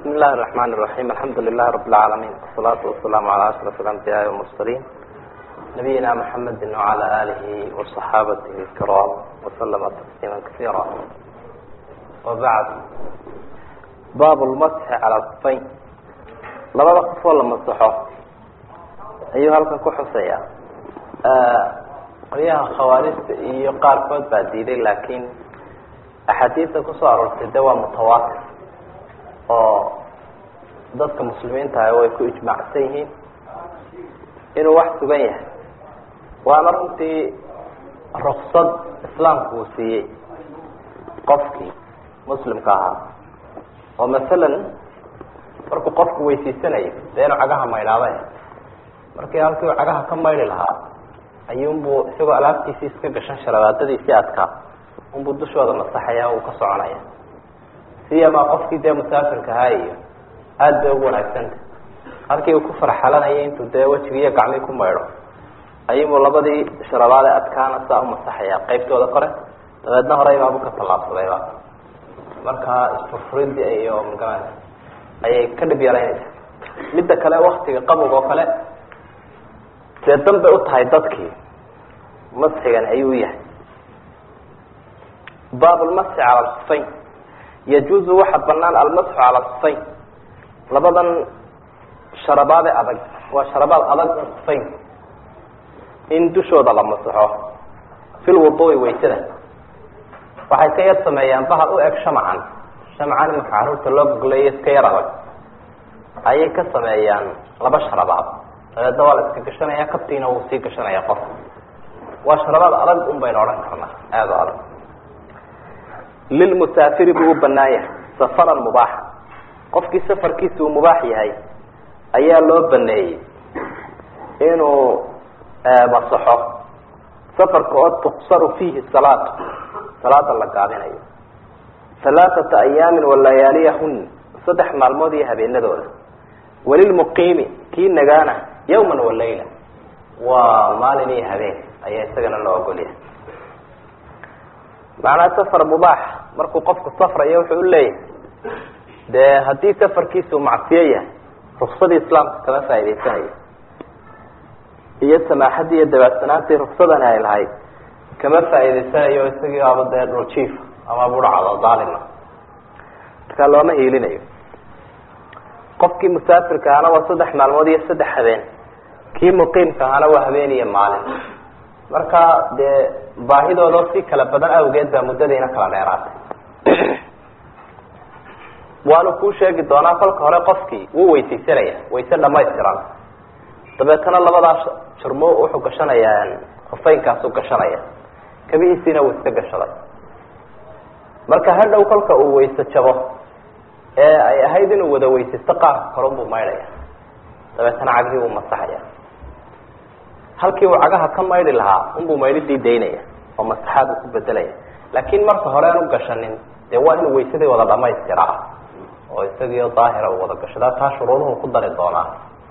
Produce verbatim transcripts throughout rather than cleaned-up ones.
بسم الله الرحمن الرحيم الحمد لله رب العالمين والصلاة والسلام على أشرف الأنبياء والمرسلين نبينا محمد وعلى آله وصحابته الكرام وسلم تسليما كثيرا وبعد باب المسح على الصين لما بقف ولا مسحه أيها الكحسية قريها خوارج يقال قد بديل لكن أحاديث كسر الدواء متواتر oo dadka muslimiinta ah way ku ijmaacsan yihiin inuu wax sugan yahay waana runtii ruqsad islaamku uu siiyey qofkii muslimka ahaa oo masalan markuu qofku weysiisanayo dee inuu cagaha maydhaabay markii halkii uu cagaha ka maydhi lahaa ayuunbuu isagoo alaabtiisii iska gashan sharabaadadiisii adkaa unbuu dushooda masaxaya uu ka soconaya siyama qofkii dee musaafirka ahaa iyo aada bay ugu wanaagsanta halkii uu ku farxalanayay intuu dee wejigiiyo gacmii ku maydho ayuunbuu labadii sharabaade adkaana saa umasaxaya qaybtooda kore dabeedna horeybaabu ka tallaabsadayba markaa isfurfuridii iyo magaa ayay ka dhib yaraynaysa midda kale waktiga qabowga oo kale dee dan bay utahay dadkii masxigan ayuu yahay baab lmasxi cala lkufayn yajuuzu waxa banaan almasxu cala alkufayn labadan sharabaade adag waa sharabaad adag kufayn in dushooda la masaxo fi lwudui waysada waxay ka yar sameeyaan bahal u eg shamacan shamacan marka caruurta loo gogleeyo iska yar adag ayay ka sameeyaan laba sharabaad dabeedna waa la iska gashanaya kabtiina wuu sii gashanaya qof waa sharabaad adag un baynu odhan karnaa aada o adag lilmusaafiri buu u banaan yahay safaran mubaaxa qofkii safarkiisa uu mubaax yahay ayaa loo baneeyey inuu masaxo safarka oo tuqsaru fiihi salaatu salaada la gaabinayo halaaثata ayaamin walayaaliyahun saddex maalmood iyo habeenadooda walilmuqiimi kii nagaana yawman walayla waa maalin iyo habeen ayaa isagana loo ogolyahay macnaa safar mubaax markuu qofku safrayo wuxuu u leeyahay dee haddii safarkiisu macsiyo yahay ruksadii islaamka kama faa'idaysanayo iyo samaaxadii iyo dabaadsanaantii ruksadani ay lahayd kama faa'idaysanayo isagii aba dee dhuljiif ama budhacdo daalima markaa looma hiilinayo qofkii musaafirka ahana waa saddex maalmood iyo saddex habeen kii muqiimka ahana waa habeen iyo maalin marka dee baahidooda si kala badan awgeed baa muddadiina kala dheeraatay waanu kuu sheegi doonaa kolka hore qofkii wuu weysaysanaya wayse dhamaystiran dabeetana labadaas jarmo wuxuu gashanayaa kufaynkaasuu gashanaya kabihiisiina wuu iska gashaday marka hadhow kolka uu wayse jabo ee ay ahayd inuu wada weysaysto qaarka korunbuu maydhaya dabeetana cagihii uu masaxaya halkii uu cagaha ka maydhi lahaa unbuu maydhidii daynaya oo masaxaad uu ku bedelaya laakiin marka hore aan u gashanin dee waa inuu waysadii wada dhamaystiraa oo isagiio daahira uu wada gashadaa taa shuruuduhu ku dari doonaa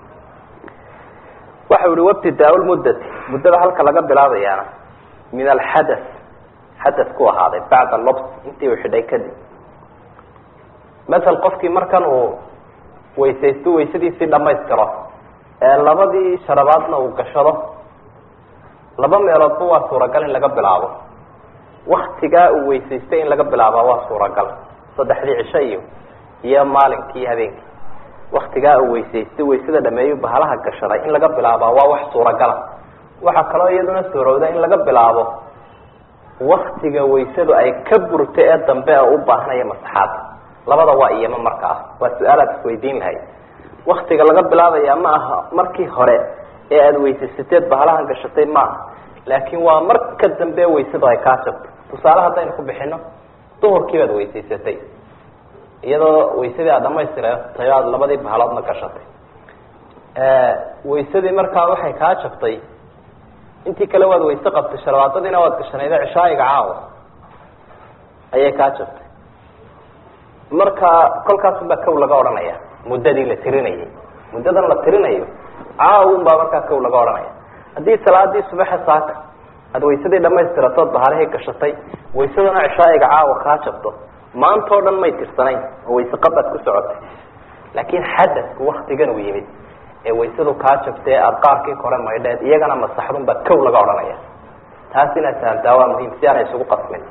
waxau ihi wabtidaa lmuddati muddada halka laga bilaabayaana min alxadath xadath ku ahaaday bacda lobs intii uu xidhay kadib masal qofkii markan uu weysaysto waysadiisii dhamaystiro ee labadii sharabaadna uu gashado laba meeloodba waa suuragal in laga bilaabo waktigaa uu weysaystay in laga bilaabaa waa suuragal saddexdii cisho iyo iyo maalinkii habeenkii waktigaa uu weysaystay waysada dhameeyu bahalaha gashaday in laga bilaabaa waa wax suuragala waxaa kaloo iyaduna suurowda in laga bilaabo waktiga waysadu ay ka burto ee dambe ee u baahanaya masaxaad labada waa iyama markaa waa su-aalaad isweydiin lahayd waktiga laga bilaabaya ma aha markii hore ee aada weysaysateed bahalahan gashatay maaha laakiin waa marka dambe waysadu ay kaa jabto tusaale haddaynu ku bixino duhurkii baad weysaysatay iyadoo waysadii aad dhamaystirtay aad labadii bahaloodna gashatay waysadii markaa waxay kaa jabtay intii kale waad wayse qabtay sharabaadadiina waad gashanayda cishaayiga caawa ayay kaa jabtay marka kolkaas baa kow laga odhanaya muddadii la tirinayay muddadan la tirinayo caawun baa markaa kow laga odhanaya haddii salaadii subaxa saaka aada waysadii dhamaystiratood bahalihii gashatay waysadana cishaayiga caawa kaa jabto maanta oo dhan may tirsanayn oo wayse qabaad ku socotay laakiin xadadku waktigan uu yimid ee waysadu kaa jabtay aada qaarkii kore maydheed iyagana masaxdun baa kow laga odhanaya. taas inaad fahamtaa waa muhiim si aanay isugu qasmin.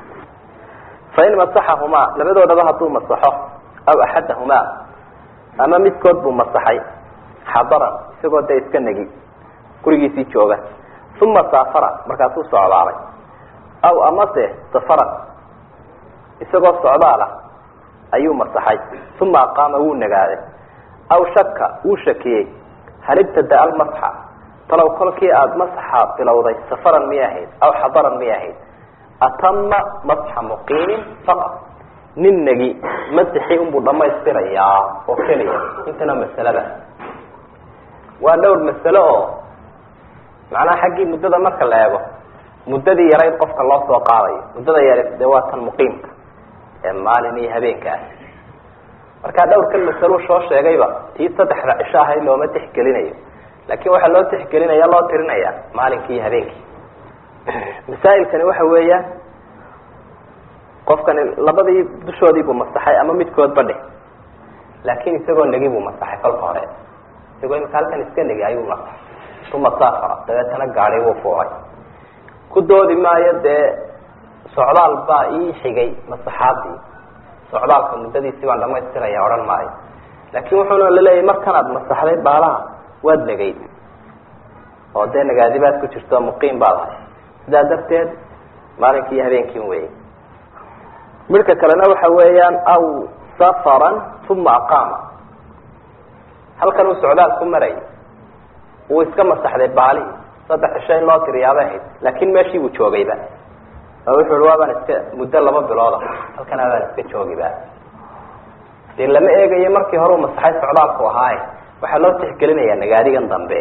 fain masaxahumaa labadoodaba hadduu masaxo aw axadahumaa ama midkood buu masaxay xadaran isagoo dee iska negi gurigiisii jooga uma saafara markaasuu socdaalay aw amase safaran isagoo socdaala ayuu masaxay uma aqaama wuu nagaaday aw shaka wuu shakiyey hal ibtada almasxa talow kolkii aada masxa bilowday safaran miyay ahayd aw xadaran miyay ahayd atama masxa muqiimin faqad nin negi masixii unbuu dhamaystirayaa oo keliya. intana masalada waa dhowr masalo oo macnaha xaggii muddada marka la eego muddadii yarayd qofka loo soo qaadayo. muddada yarayd dee waa tan muqiimka ee maalin iyo habeenka ah. markaa dhowrkan masalo soo sheegayba tii saddexda cisho ahayd looma tixgelinayo, laakiin waxaa loo tixgelinaya loo tirinaya maalinkii iyo habeenkii. masaa'ilkani waxa weeyaan qofkani labadii dushoodii buu masaxay ama midkoodba dheh, laakiin isagoo negi buu masaxay kolka hore. isagoo imika halkan iska negi ayuu masaxay uma saafara dabeetana gaadhay wuu fuuray. ku doodi maayo dee socdaal baa ii xigay masaxaadii, socdaalka muddadiisii baan dhamaystiraya odhan maayo. laakiin wuxuuna laleeyahay markanaad masaxday baalaha waad negay oo dee nagaadibaad ku jirto muqiim baad ahay, sidaa darteed maalinkii iyo habeenkii wey. midka kalena waxa weeyaan aw safaran uma aqaama. halkan uu socdaal ku maray uu iska masaxday baali saddex cisho in loo tiriyaabay ahayd, laakiin meeshii buu joogayba oo wuxuu hi waabaan iska muddo laba bilooda halkan abaan iska joogiba. dee lama eegayo markii hore uu masaxay socdaalku ahaaye waxaa loo tixgelinayaa nagaadigan dambe.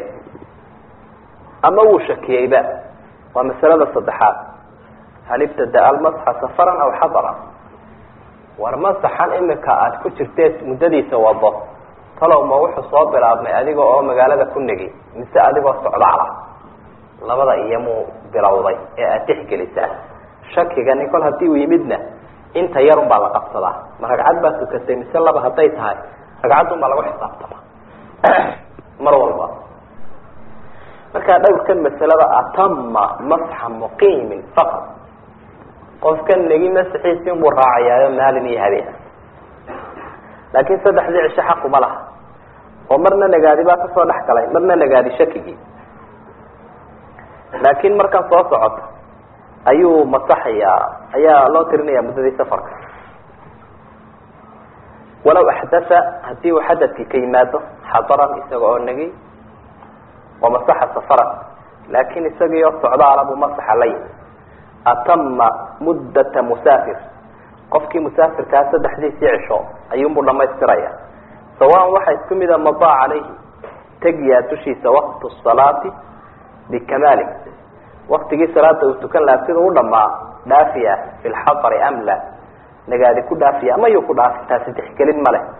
ama wuu shakiyeyba waa masalada saddexaad. hal ibtada almasxa safaran aw xadaran. war masaxan imika aada ku jirteed muddadiisa wado talow ma wuxuu soo bilaabmay adiga oo magaalada ku negi mise adigoo socdaala? labada iyomuu bilowday ee aada tixgelisaa. shakigani kol haddii uu yimidna inta yarun baa la qabsadaa. ma ragcad baa tukatay mise laba hadday tahay ragcaddun baa lagu xisaabtama mar walba. markaa dhowrkan masalada atama masxa muqiimin faqad. qofkan negi masaxiisi inbuu raacayaayo maalin iyo habeen, laakiin saddexdii cisho xaquma laha oo marna nagaadi baa kasoo dhex galay marna nagaadi shakigii. laakiin markan soo socota ayuu masaxayaa ayaa loo tirinaya muddadii safarka. walaw axdatha haddii uu xadadkii ka yimaado xadaran isaga oo negi oo masaxa safaran, laakiin isagii oo socdaala buu masaxa la yimi. atama muddata musaafir. qofkii musaafirkaa saddexdiisii cisho ayuunbuu dhamaystiraya. sawaan waxaa isku mida madaa calayhi tegiyaa dushiisa waqtu salaati bikamaali. waktigii salaada uu tukan lahaa sida u dhamaa dhaafiya fi lxadari am la. nagaadi ku dhaafiya ama yuu ku dhaafi, taasi tixgelin ma leh.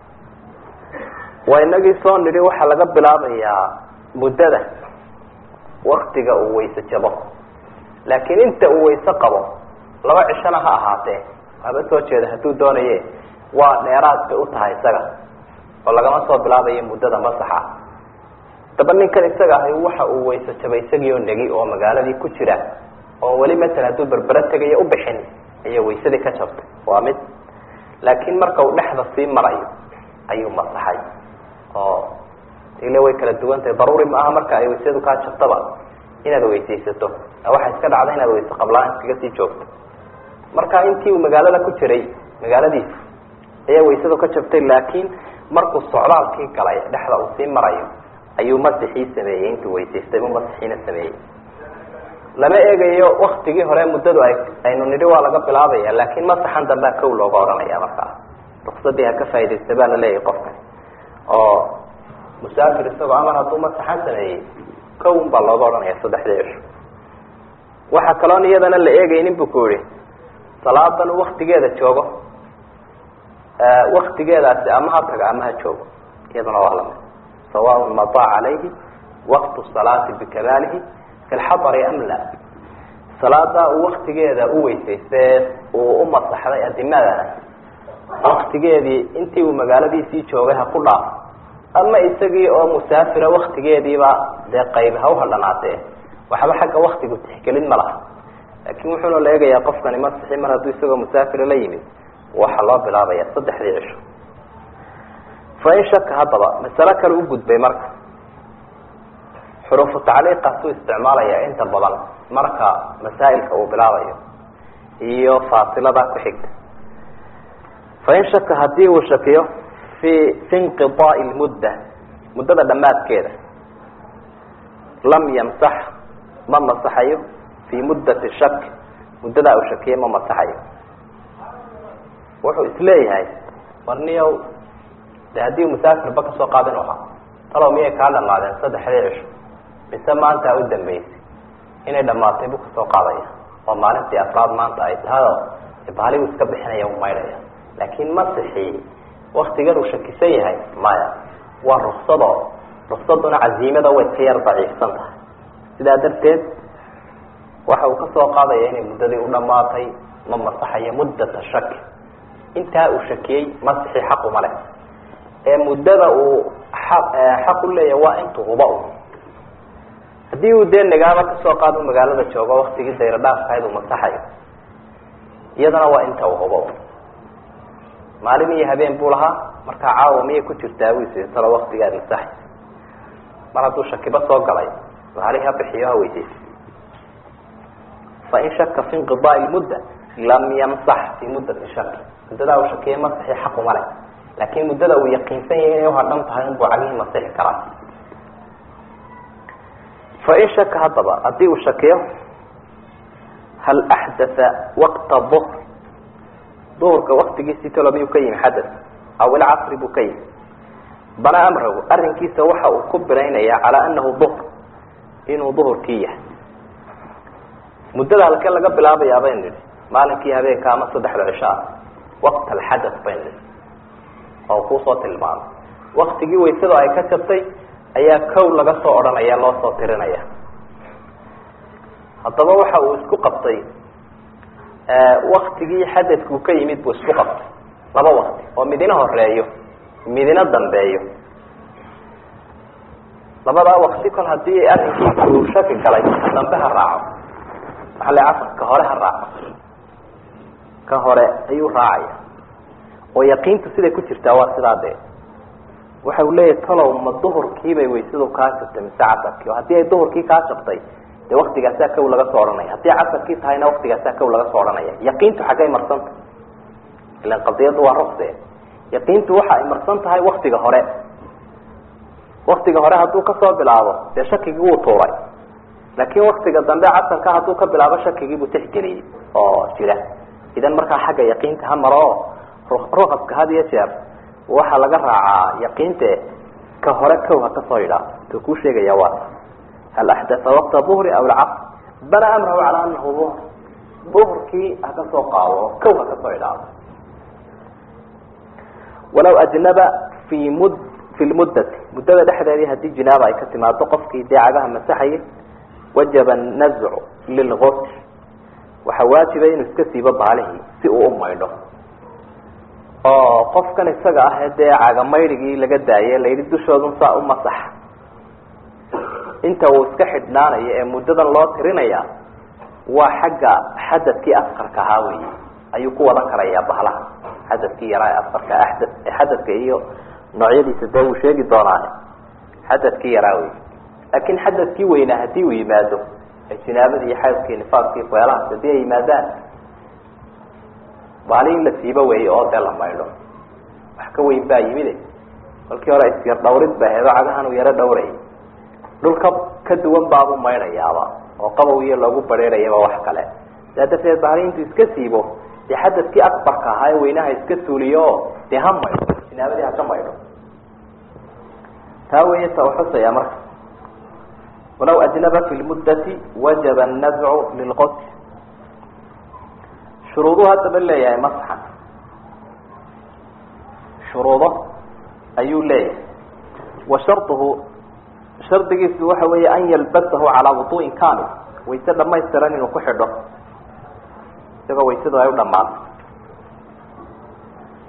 waa inagii soo nidhi waxaa laga bilaabayaa muddada waktiga uu wayse jabo, laakiin inta uu wayse qabo laba cishona ha ahaatee haba soo jeeda hadduu doonaye waa dheeraad bay u tahay isaga oo lagama soo bilaabayo muddada masaxa. daba ninkan isaga ahay waxa uu wayse jabay isagii oo negi oo magaaladii ku jira oo weli masalan hadduu berbera tegayo u bixin ayay waysadii ka jabtay, waa mid. laakiin marka uu dhexda sii marayo ayuu masaxay oo ile way kala duwan tahay. daruuri ma aha marka ay waysadu kaa jabtaba inaad weysaysato, waxaa iska dhacda inaad wayse qablaan iskaga sii joogto. marka intii uu magaalada ku jiray magaaladiisa ayaa waysadu ka jabtay, laakiin markuu socdaalkii galay dhexda uu sii marayo ayuu masixii sameeyey. intuu weysaystay buu masixiina sameeyey. lama eegayo waktigii hore muddadu ay aynu nidhi waa laga bilaabaya, laakiin masaxan dambea kow looga odhanaya. markaa ruksadii ha ka faa'idaysta baa la leeyahay qofkani oo musaafir isagoo amar hadduu masaxan sameeyey kow un baa looga odhanaya saddexdii cisho. waxaa kaloon iyadana la eegaynin bu ku yihi salaadan waktigeeda joogo, waktigeedaasi ama ha taga ama ha joogo, iyaduna waa lamid. sawaaء madaa calayhi waqtu salaati bikamaalihi fi lxadari am la. salaada uu waktigeeda u weysaystee uu u masaxday adimadana waktigeedii intii uu magaaladiisii joogay ha ku dhaaf ama isagii oo musaafira waktigeediiba dee qayb ha uhadhanaatee waxba xagga waktigu tixgelin ma laha laakin wuxuuna la eegayaa qofkani masixi mar hadduu isagoo musaafira la yimid waxaa loo bilaabaya saddexdii cisho fain shaka haddaba masalo kale u gudbay marka xuruufu tacliiqaasuu isticmaalaya inta badan marka masaa'ilka uu bilaabayo iyo faasilada ku xigta fain shaka hadii uu shakiyo fi fi inqidaai lmudda muddada dhammaadkeeda lam yamsax ma masaxayo fi muddati shak muddadaa uu shakiye ma masaxayo wuxuu isleeyahay warniyow de haddii musaafirba kasoo qaadin ahaa talow miyay kaa dhamaadeen saddexdii cisho mise maanta u dambeysay inay dhamaatay buu kasoo qaadaya oo maalintii afraad maanta ay tahay oo baaligu iska bixinaya u maydhaya laakin masixii waktigan uu shakisan yahay maya waa ruksado ruksaduna caziimada way ka yar daciifsan tahay sidaa darteed waxa uu kasoo qaadaya inay muddadii u dhamaatay ma masaxayo muddata shaki intaa uu shakiyey masixii xaq uma leh ee muddada uu xaq u leeyahay waa intuu huba u haddii uu dee nagaaba kasoo qaado magaalada joogo waktigii dayro dhaafkahayd uu masaxayo iyadana waa inta uu huba maalin iyo habeen buu lahaa markaa caawa miyay ku jirtaa weysaysalo waktigaad masaxay mar hadduu shakiba soo galay maalihi ha bixiyo ha weysaysa fain shaka fi inqidaai lmudda lam yamsax fi muddati shaki muddadaa uu shakiye masixi xaq uma leh laakin muddada uu yaqiinsan yahay inay uhadhan tahay inbuu cagihii masixi karaa fain shaka haddaba haddii uu shakiyo hal axdatha waqta duhr duhurka waktigiisii talo miyuu ka yimi xadath aw ilcasri buu ka yimi bana amrahu arrinkiisa waxa uu ku biraynaya calaa anahu duhr inuu duhurkii yahay muddada halkee laga bilaabayaa baynu nihi maalinkii habeenka ama saddexda cisho ah waqt alxadath baynu nihi oo kuusoo tilmaamay waktigii waysadu ay ka jabtay ayaa kow laga soo odhanaya loo soo tirinaya haddaba waxa uu isku qabtay waktigii xadadkuu ka yimid buu isku qabtay laba wakti oo midina horeeyo midina dambeeyo labadaa wakti kol hadii arrinkiisa uu shaki galay dambe ha raaco waxa la casar ka hore ha raaco ka hore ayuu raacaya oo yaqiintu siday ku jirtaa waa sidaa dee waxa uu leeyahay talow ma duhurkiibay waysadu kaa jabtay mise casarkii oo haddii ay duhurkii kaa jabtay dee waktigaasaa kow laga soo odhanaya haddii casarkii tahayna waktigaasaa kow laga soo odhanaya yaqiintu xaggay marsanta ilan qadiyaddu waa rukse yaqiintu waxa ay marsan tahay waktiga hore waktiga hore hadduu kasoo bilaabo dee shakigii wuu tuuray laakin waktiga dambe casarka hadduu ka bilaabo shakigii buu tixgeliyey oo jira idan markaa xagga yaqiinta ha maro ruqabka had iyo jeer waxaa laga raacaa yaqiinte ka hore kow ha kasoo yidhaah intuu kuu sheegaya waa hal axdatha waqta duhri aw alcasr bana amrahu calaa anahu duhr duhrkii ha kasoo qaado oo kow ha kasoo yidhaahdo walaw ajnaba fi mud fi lmuddati muddada dhexdeedii haddii jinaaba ay ka timaado qofkii dee cagaha masaxayay wajaba nazcu lilgusl waxaa waajibay inuu iska siibo baalihii si uu u maydho oo qofkan isaga ah ee dee caga maydhigii laga daayay layidhi dushoodun saa u masax inta uu iska xidhnaanayo ee muddadan loo tirinaya waa xagga xadadkii asqarka ahaa wey ayuu ku wadan karayaa bahlaha xadadkii yaraa ee asqarka axdad xadadka iyo noocyadiisa dee wuu sheegi doonaa xadadkii yaraa wey laakin xadadkii weynaa hadii uu yimaado ee jinaabada iyo xaydkii nifaaskii feelahaas hadii ay yimaadaan baali in la siibo weeye oo dee la maydho wax ka weyn baa yimide kolkii hore isyar dhawrid baa heedo cagahan uu yaro dhawrayay dhulka ka duwan baabuu maydhayaaba oo qabow iyo loogu bareerayaba wax kale saa darteed baali intuu iska siibo dee xadadkii akbarka ahaa ee weynaha iska suuliyo oo dee ha maydho jinaabadii haka maydho taa weeye ta uxusaya marka walaw ajnaba fi lmuddati wajaba annazcu lilqosl shuruuduhu haddaba leeyahay masxan shuruudo ayuu leeyahay wa sharduhu shardigiisu waxa weeye an yalbasahu calaa wudu'in kamil wayse dhamaystiran inuu ku xidho isagoo waysadu ay u dhamaato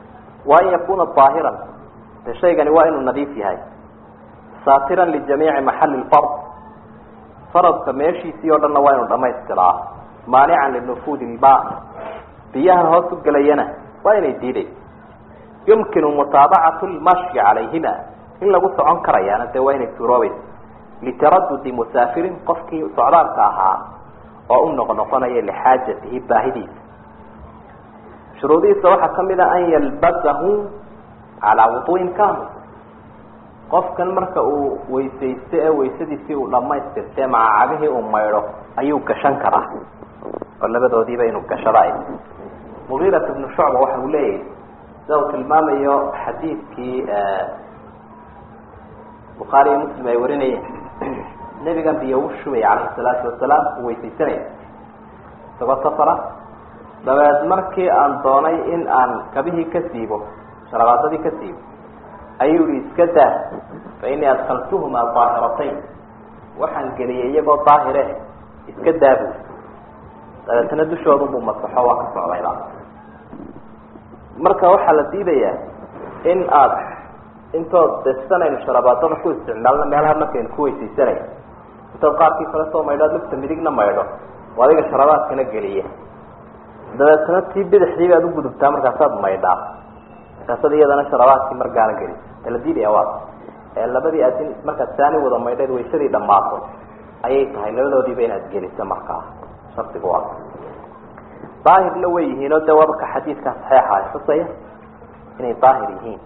وأن يكون طاهرا شيئا وإنه نظيف هاي ساترا لجميع محل الفرض فرض كماشي سيورنا وإنه لما يستراه مانعا للنفوذ الماء بيها هوسق لينا وإنه يديري يمكن متابعة المشي عليهما إلا قلت عن كريانا وإنه تروي لتردد مسافر قفكي سعرار كاها وأنه نقنية لحاجته باهدي شروطي سواحة كمدا أن يلبسه على وضوء كامل قف كان مركا ويسيسته ويسديسه لما يستفتى مع عبه أميره أيو كشنكرة ولا بدو دي بينه كشرائي مغيرة بن شعبة وحوليه ذو المام يو حديث كي آه بخاري مسلم يوريني النبي كان بيوشوي عليه الصلاة والسلام ويسيسني تبصفرة dabeed markii aan doonay in aan kabihi ka siibo sharabaadadii ka siibo ayuu iska daa فإني أدخلتهما طاهرتين waxaan geliyay iyagoo daahire iska daabu dadna dushoodu buu masaxo waa ka socdayda marka waxa la diidayaa in aad intood destanayno sharabaadada ku isticmaalna meelaha markaan ku weysiisanay intood qaarkii kale soo maydho lugta midigna maydho waa adiga sharabaadkana geliye dadna tii bidixdii baad u gudubtaa markaasaad maydhaa markaasaad iyadana sharabaadkii mar gaala geli la diidaya waa ee labadii adin marka taani wada maydhay weysadii dhamaato ayay tahay labadoodiiba inaad geliso markaa shartigu waa daahir la way yihiin oo dawaabka xadiidka saxiixa ah xusaya inay daahir yihiin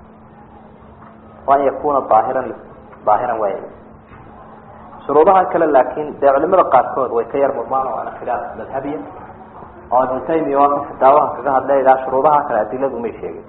waan yakuna daahiran daahiran way shuruudaha kale laakiin de culimada qaarkood way ka yar mudmaan oo ana khilaaf madhabiya oo intayni waa daawaha kaga hadlayda shuruudaha kale adiladu ma sheegin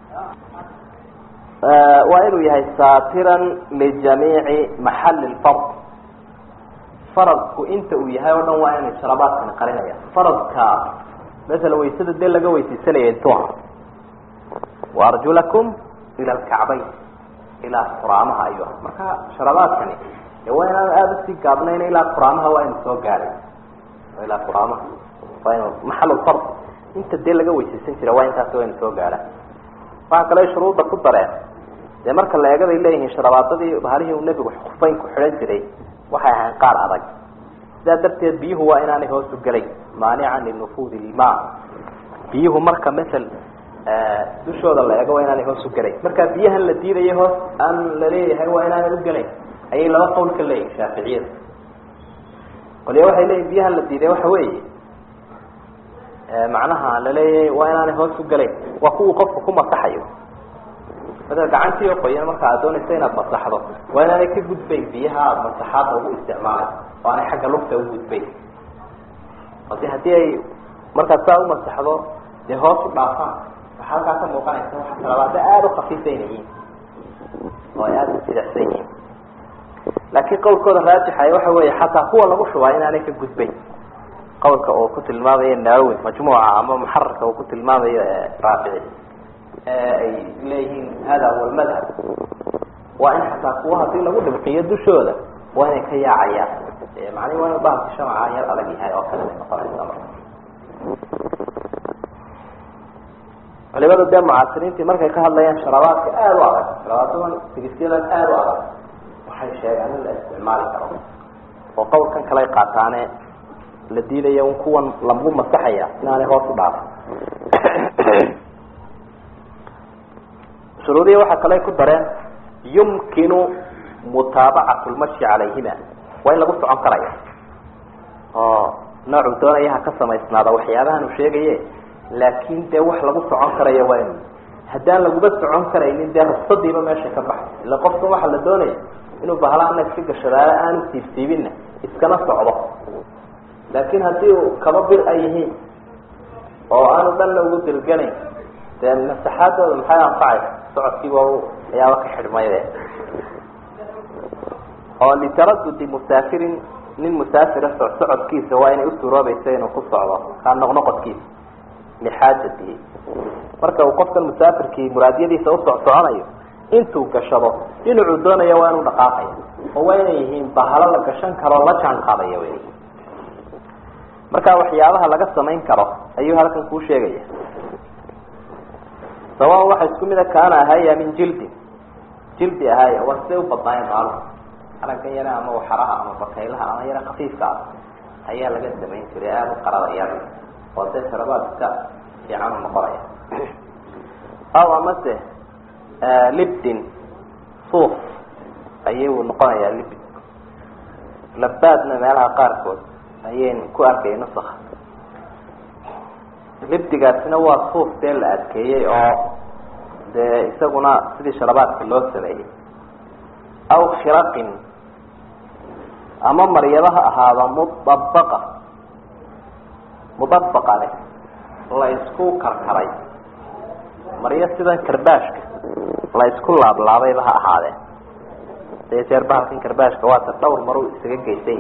وإنه يهي ساترا لجميع محل الفرض فرضك انت ويهي ودن وإن الشرابات كان قرينيا فرضك مثلا ويسد الدين لقى ويسيسنة ينتوها وأرجلكم إلى الكعبين إلى قرامها أيها مركا شرابات يعني وإن أنا أبسي قابلين إلى قرامها وإن سوى قاري إلى قرامها وإن محل الفرض انت الدين لقى ويسيسنة وإن تاسوى إن سوى قاري فهذا لا شروط قدرة de marka la eegay leeyahay sharabaadadii bahalihii uu nabigu xufeyn ku xiran jiray waxay ahaan qaar adag sida darteed biyuhu waa inaanay hoos u galay maanican linufuud ilmaa biyuhu marka mesela dushooda la eego waa inaanay hoos u galay marka biyahan la diidayo hoos aan la leeyahay waa inaanay u galay ayay laba qowl ka leeyihiin shaaficiyada qoliya waxay leeyihiin biyahan la diiday waxa weeye macnaha la leeyahay waa inaanay hoos u galay waa kuwa qofku ku masaxayo هذا قعنتي وقيا مركا أدوني سينا بصحضه وأنا لك جود بين فيها مصحات أو استعمال وأنا حاجة لقطة وجود بين قصدي هدي مركا تاو مصحضه ده هو في بعضها فحال قاسم موقع يسمى حتى لو هذا آلو خفيفين وآلو سيدحسين لكن قول كذا راجح أيوة هو حتى هو لغش وأنا لك جود بين قولك أو كتل الماضي النووي مجموعة أما محركة وكتل الماضي رافعي إليهم هذا هو المذهب وإن حتى قوها طيلة قد بقية دشولة وإن كي عيا معني وإن بعض الشمع عيا ألقي هاي أوكلا مقارن الأمر ولماذا الدين معاصرين في مركز كهل ليان شرابات كآل وعلى شراباتهم تقسيلا آل وعلى وحي شيء عن الاستعمال كرام وقول كان كلا يقاطعني الذي لي ينكون لمغم مستحيا ناني هو صداف شروطي waxa kale ku dareen yumkinu mutaba'atu al-mashi alayhima wa in lagu socon karayo oo nooc doonaya ka samaysnaada waxyaabahan uu sheegay laakiin de wax lagu socon karayo waa in hadaan lagu socon karaynin de rafadiiba meesha ka baxay ila qofka waxa la doonayo inuu bahlaana si gashadaara aan tiibtiibin iskana socdo laakiin hadii uu kaba bir ay yihiin oo aan dan lagu dilganay de masaxaadooda maxay anfacay socodkii waa ayaa ka xirmayay oo li taraddud musaafir nin musaafir socodkiisa waa inay u suuroobaysaa inuu ku socdo ka noqnoqodkiisa li xaajatihi marka uu qofka musaafirkii muraadiyadiisa u soconayo intuu gashado inuu doonayo waa inuu dhaqaaqayo oo waa inay yihiin bahala la gashan karo la jaan qaadayo way marka waxyaabaha laga sameyn karo ayuu halkan ku sheegaya سواء واحد كمية كان هيا من جلد جلد هيا وسيو بطاين قالوا أنا كان يرى أما وحرها أما بكيلها أما يرى خفيف كعب هيا لقد دمين سريان قرار يعني وسيو شربات كعب في عام المقرية أو أمسه آه لبد صوف أيه النقاية لبد لبادنا مالها قاركود أيه كواركي نصخ libdigaasina waa suuf dee la adkeeyey oo dee isaguna sidii sharabaadka loo sameeyey aw khiraqin ama maryabaha ahaada mudabaqa mudabaqa leh la isku karkaray marya sidan karbaashka la isku laablaabayba ha ahaadee dee jeer bahalkan karbaashka waa ta dhowr maruu isaga geysay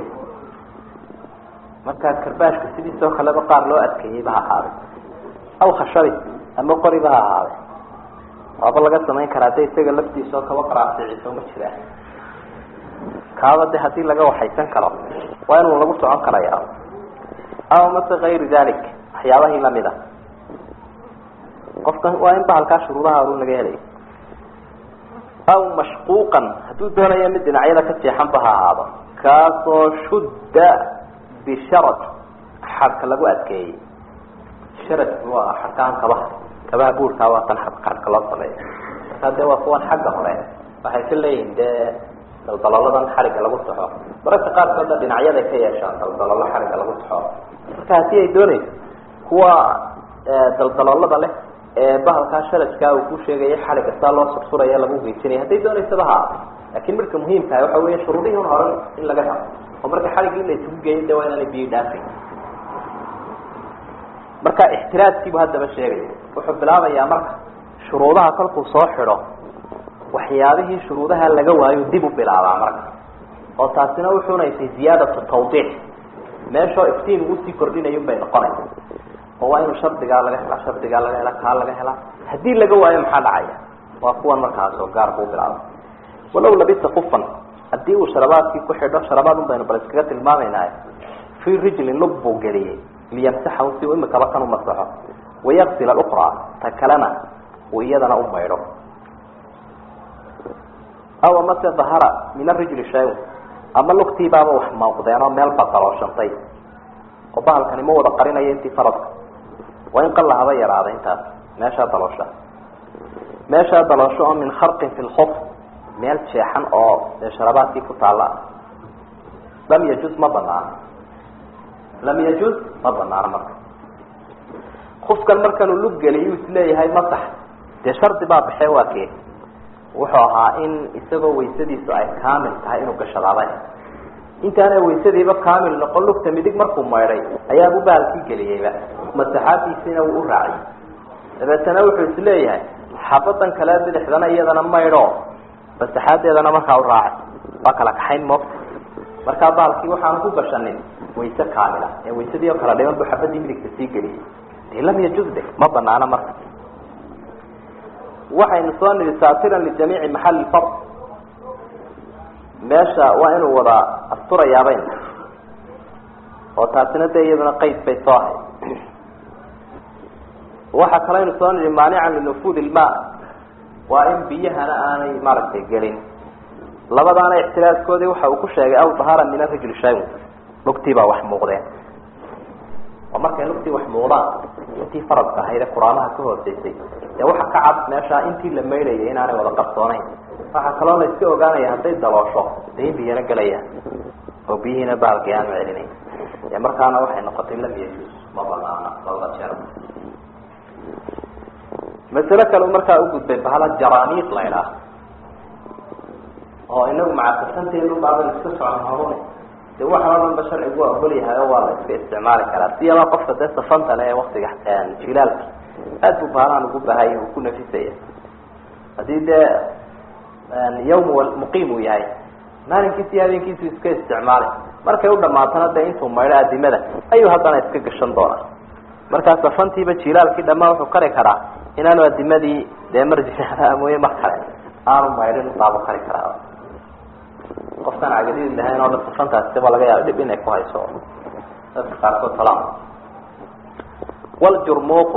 marka karbaashka sidiisoo kaleba qaar loo adkeeyey ba ha ahaaday aw khashabi ama qori ba ha ahaaday waaba laga samayn karaa dee isaga laftiisoo kaba qaraacsiiciso ma jiraan kaaba de hadii laga waxaysan karo waa inuu lagu socon karaya aw mase kayru dalik waxyaabahii lamid a qofkan waa in bahalkaa shuruudaha horu laga helay aw mashquuqan hadduu doonayo mid dhinacyada ka jeexan ba ha ahaado kaasoo shudda bisharad xarka lagu adkeeyey sharad waa xarkaan kabaha kabaha buurkaa waa tan xarka loo sameeyo markaa dee waa kuwan xagga hore waxay ka leeyihin dee daldalooladan xariga lagu saxo mararka qaarkooda dhinacyaday ka yeeshaan daldaloolo xariga lagu saxo marka haddii ay doonayso kuwa daldaloolada leh ee bahalkaa sharadkaa uu ku sheegaya xariga saa loo sursuraya lagu geysanaya hadday doonaysaba ha laakiin marka muhiimkaah waxa weya shuruudihii un horan in laga helo oo marka xarigii la isugu geeyo de waa inaanay biyo dhaafay marka ixtiraadkiibu haddaba sheegaya wuxuu bilaabayaa marka shuruudaha kolkuu soo xidho waxyaabihii shuruudaha laga waayo dib u bilaabaa marka oo taasina wuxuunaysay ziyaadatu tawdiix meeshoo iftiin uu sii kordhinayo bay noqonaysa oo waa inuu shardigaa laga helaa shardigaa laga helaa kaa laga helaa haddii laga waayo maxaa dhacaya waa kuwan markaasoo gaar buu bilaaba walow labisa kufan haddii uu sharabaadkii ku xidho sharabaad un baynu bal iskaga tilmaamaynaayo fii rijlin lug buu geliyey liyamsaxahu si uu imikaba kan u masaxo wayaksila alukraa ta kalena uu iyadana u maydho aw amase dahara min arijli shay ama lugtiibaaba wax muuqdeen oo meel badalooshantay oo bahalkani ma wada qarinayo intii faradka waa in qalla haba yaraaday intaas meeshaa daloosha meeshaa daloosho oo min kharqin fi lkhuf meel jeexan oo dee sharabaadkii ku taalla lam yajuz ma banaano lam yajuz ma banaano marka kufkan markanuu lug geliyuu isleeyahay masax dee shardi baa baxee waa kee wuxuu ahaa in isagoo waysadiisu ay kaamil tahay inuu gashadaabay intaana waysadiiba kaamil noqon lugta midig markuu maydhay ayaabu bahalkii geliyeyba masaxaadiisiina wuu u raaciyey dabeetana wuxuu isleeyahay xabadan kale bidixdana iyadana maydho masaxaadeedana markaa u raacay waa kala kaxayn moogta markaa bahalkii waxaanu ku gashanin wayse kaamila ee waysadii oo kala dhiman buu xabadii midigta sii geliyey dee lam yajuz de ma banaano marka waxaynu soo nidhi saatiran lijamiici maxali fard meesha waa inuu wada asturayaabyn oo taasina dee iyaduna qeyd bay soo ahay waxaa kale aynu soo nidhi maanican linufuud ilma waa in biyahana aanay maaragtay gelin labadaana ixtiraadkoodii waxa uu ku sheegay aw dahara min arijli shay lugtii baa wax muuqdeen oo markay lugtii wax muuqdaan intii faradka ahayd ee quraamaha ka hooseysay dee waxa ka cad meeshaa intii la maydhayay inaanay wada qarsoonayn waxaa kaloo la iska ogaanaya hadday daloosho dee in biyana gelayaan oo biyihiina bahalkii aanu celinayn dee markaana waxay noqotay lam yajuus ma banaana labada jeer masalo kale markaa ugudbay bahala jaraniiq la idhaah oo inagu macasasanteenu baaban iska socon horune de waxa oo dhan ba sharcigu waa ogol yahay oo waa la iska isticmaali karaa siyaba qofka dee safanta le ee waktiga jilaalka aad buu bahalaan ugu bahay uu ku nafisaya haddii dee yawm muqiim uu yahay maalinkiisi iyo habeenkiisu iska isticmaali markay u dhamaatana dee intuu maydho adimada ayuu haddana iska gashan doonaa markaa safantiiba jilaalkii dhamaan wuxuu kari karaa inaanu adimadii dee marjia mooye mar kale aanu maydhin daabo kari karaa qofkaan cagadidi lahayn oo dhan safantaasiba laga yaaba dhib inay ku hayso dadka qaarkood salam waljurmuuqu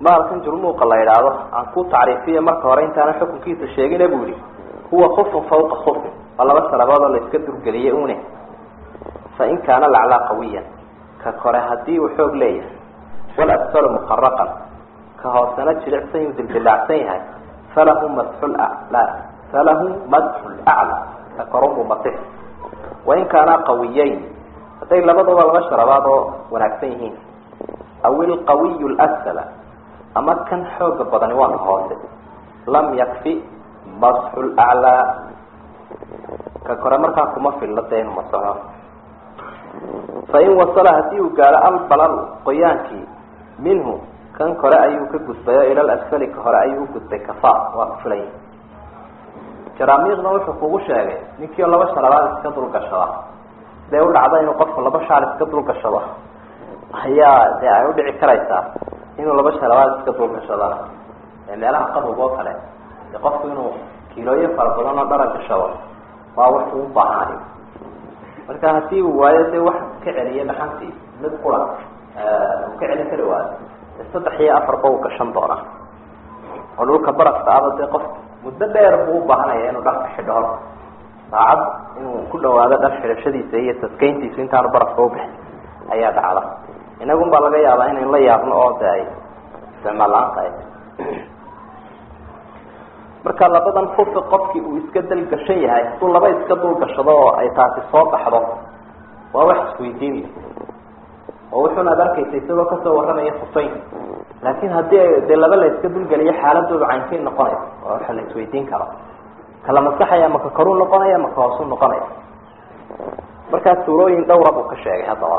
maalkan jurmuuqa la yidhaahdo aan ku tacriifiya marka hore intaana xukunkiisa sheegina buu yihi huwa khufun fawqa khufin waa laba sarabood oo la iska durgeliyay une fain kaana laclaa qawiyan ka kore hadii uu xoog leeyahay walasfalu muqaraqan ka hoosena jilicsan yuu dildilaacsan yahay falahu madxu laclaa falahu madxu laclaa ka korunbuu matix wain kaanaa qawiyeyn hadday labaduba laba sharabaad oo wanaagsan yihiin aw ilqawiyu lasfala ama kan xooga badani waa ka hoose lam yakfi masxu laclaa ka kore markaa kuma fillo dee inu masaxo fain wasala hadii uu gaaro albalalu qoyaankii minhu kan kore ayuu ka gudbayo ila lasfali ka hore ayuu ugudbay kafa waa ku filay jaraamiiqna wuxuu kugu sheegay ninkii oo laba sharabaad iska dulgashada dee u dhacda inuu qofku laba shaar iska dulgashado ayaa dee ay udhici karaysaa inuu laba sharabaad iska dulgashadana ee meelaha qabowga oo kale dee qofku inuu kiilooyin fara badan oo dhara gashado waa wuxuu u baahanayo marka hadii uu waayo dee wax ka celiya dhaxantii mid qura uu ka celin kari waayo saddex iyo afarba uu gashan doona oo dhulka barafka aba dee qof muddo dheer buu u baahanaya inuu dharka xidho hor saacad inuu ku dhawaado dhar xidhashadiisa iyo taskayntiisu intaanu barafka ubixin ayaa dhacda inagun baa laga yaabaa inaynu la yaabno oo de ay isticmaal la-aan tahay marka labadan kufi qofkii uu iska dalgashan yahay hadduu laba iska dulgashado oo ay taasi soo baxdo waa wax isweydiinaya oo wuxuuna ad arkaysa isagoo kasoo warramaya kufayn laakin haddii dee laba la iska dulgeliyo xaaladooda caynkay noqonaysa oo waxa la isweydiin karo kala masaxaya maka koruu noqonaya maka hoosuu noqonaya markaa suurooyin dhowra buu ka sheegay haddaba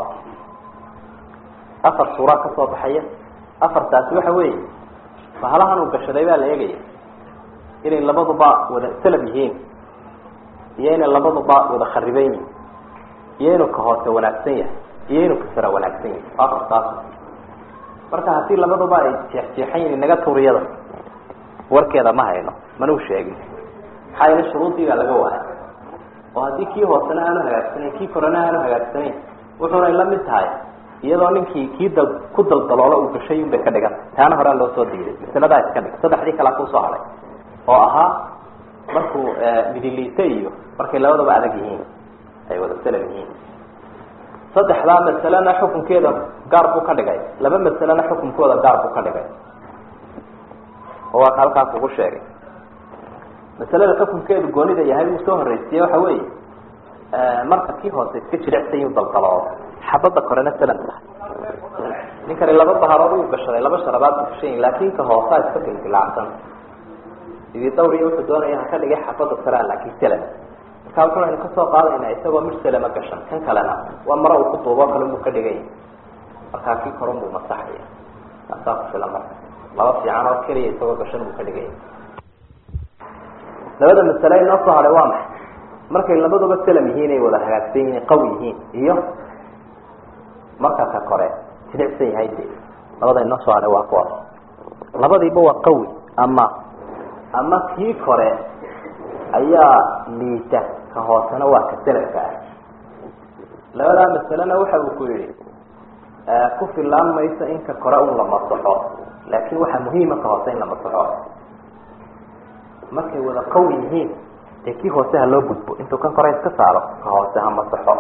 afar suura kasoo baxaya afartaasi waxa weeye bahalahan uu gashaday baa la eegaya inay labaduba wada salab yihiin iyo inay labaduba wada khariban yihiin iyo inuu ka hoose wanaagsan yahay iyo inuu ka sara wanaagsan yahay afartaas marka hadii labaduba ay jeexjeexan yihiin naga tuuriyada warkeeda ma hayno manuu sheegin maxaa yeele shuruudii baa laga waaya oo haddii kii hoosena aanu hagaagsanayn kii korena aanu hagaagsanayn wuxuuna la mid tahay iyadoo ninkii kii dal ku daldaloola uu gashay un bay ka dhigan taana horaa loo soo diiday masaladaa iska dhig saddexdii kalea kusoo hadhay oo ahaa markuu midiliite iyo markay labadaba adag yihiin ay wada salam yihiin saddexdaa masalena xukunkeeda gaar buu ka dhigay laba masalena xukunkooda gaar buu ka dhigay oo waa ka halkaa kugu sheegay masalada xukunkeedu goonida yahay uu soo horreysiye waxa weeye marka kii hoose iska jilicsan yu daldaloo xabada korena salam tahay ninkani laba baharood uu gashaday laba sharabaad buu gashay laakin ka hoosaa iska dildilaacsan sidii dawriya wuxuu doonaya haka dhigay xabada saraa laakin salam markaa wuxuu aynu kasoo qaadayna isagoo mid salama gashan kan kalena waa maro uu ku duubo kale buu ka dhigay markaa kii koran buu masaxaya taasaa ku filan marka laba fiican oo keliya isagoo gashan buu ka dhigay labada masale inoo soo haday waa maxay markay labaduba salam yihiin ay wada hagaagsan yihiin qawi yihiin iyo marka ka kore jilicsan yahay de labada inoo soo haday waa kuwaas labadiiba waa qawi ama ama kii kore ayaa liita ka hoosena waa ka salamka ah labadaa masalena waxa uu ku yihi ku filaan mayso in ka kore un la masaxo laakin waxaa muhiima ka hoose in la masaxo markay wada qawi yihiin dee kii hoose ha loo gudbo intuu kan kore iska saaro ka hoose ha masaxo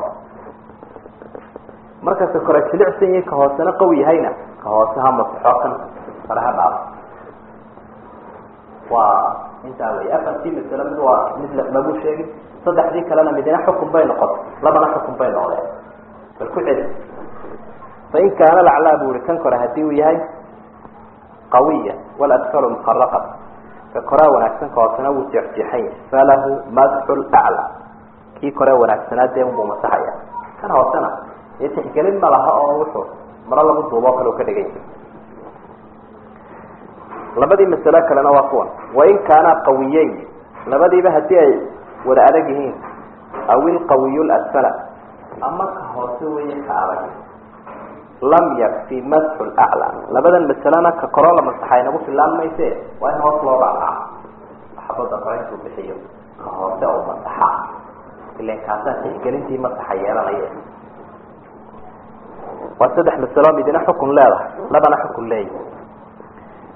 marka ka kore jilicsan yahay ka hoosena qawi yahayna ka hoose ha masaxo kan kore ha dhaafo waa intaa wey afartii masale mid waa mid lagu sheegin saddexdii kalena midina xukun bay noqotay labana xukun bay noqdeen bal ku celi fain kaana laclaa bu ihi kan kore hadii uu yahay qawiya waladkalu muqaraqan ka koraa wanaagsan ka hoosena wuu jeexjeexan yahay falahu madxu laclaa kii kore wanaagsanaa dee unbuu masaxaya kan hoosena dee tixgelin ma laha oo wuxuu maro lagu duubo o kale u ka dhigay labadii masalo kalena waa kuwan wain kaanaa qawiyeyn labadiiba hadii ay wada adag yihiin aw ilqawiy lasfala ama ka hoose weeye ka adag lam yakfi madxu laclaa labadan masalena ka koroo la masaxay nagu filaan mayse waa in hoos loo raacaa xabada kore intuu bixiyo ka hoose oo masaxa ilan kaasaa tixgelintii masaxa yeelanaya waa saddex masalo midina xukun leedahay labana xukun leeyahy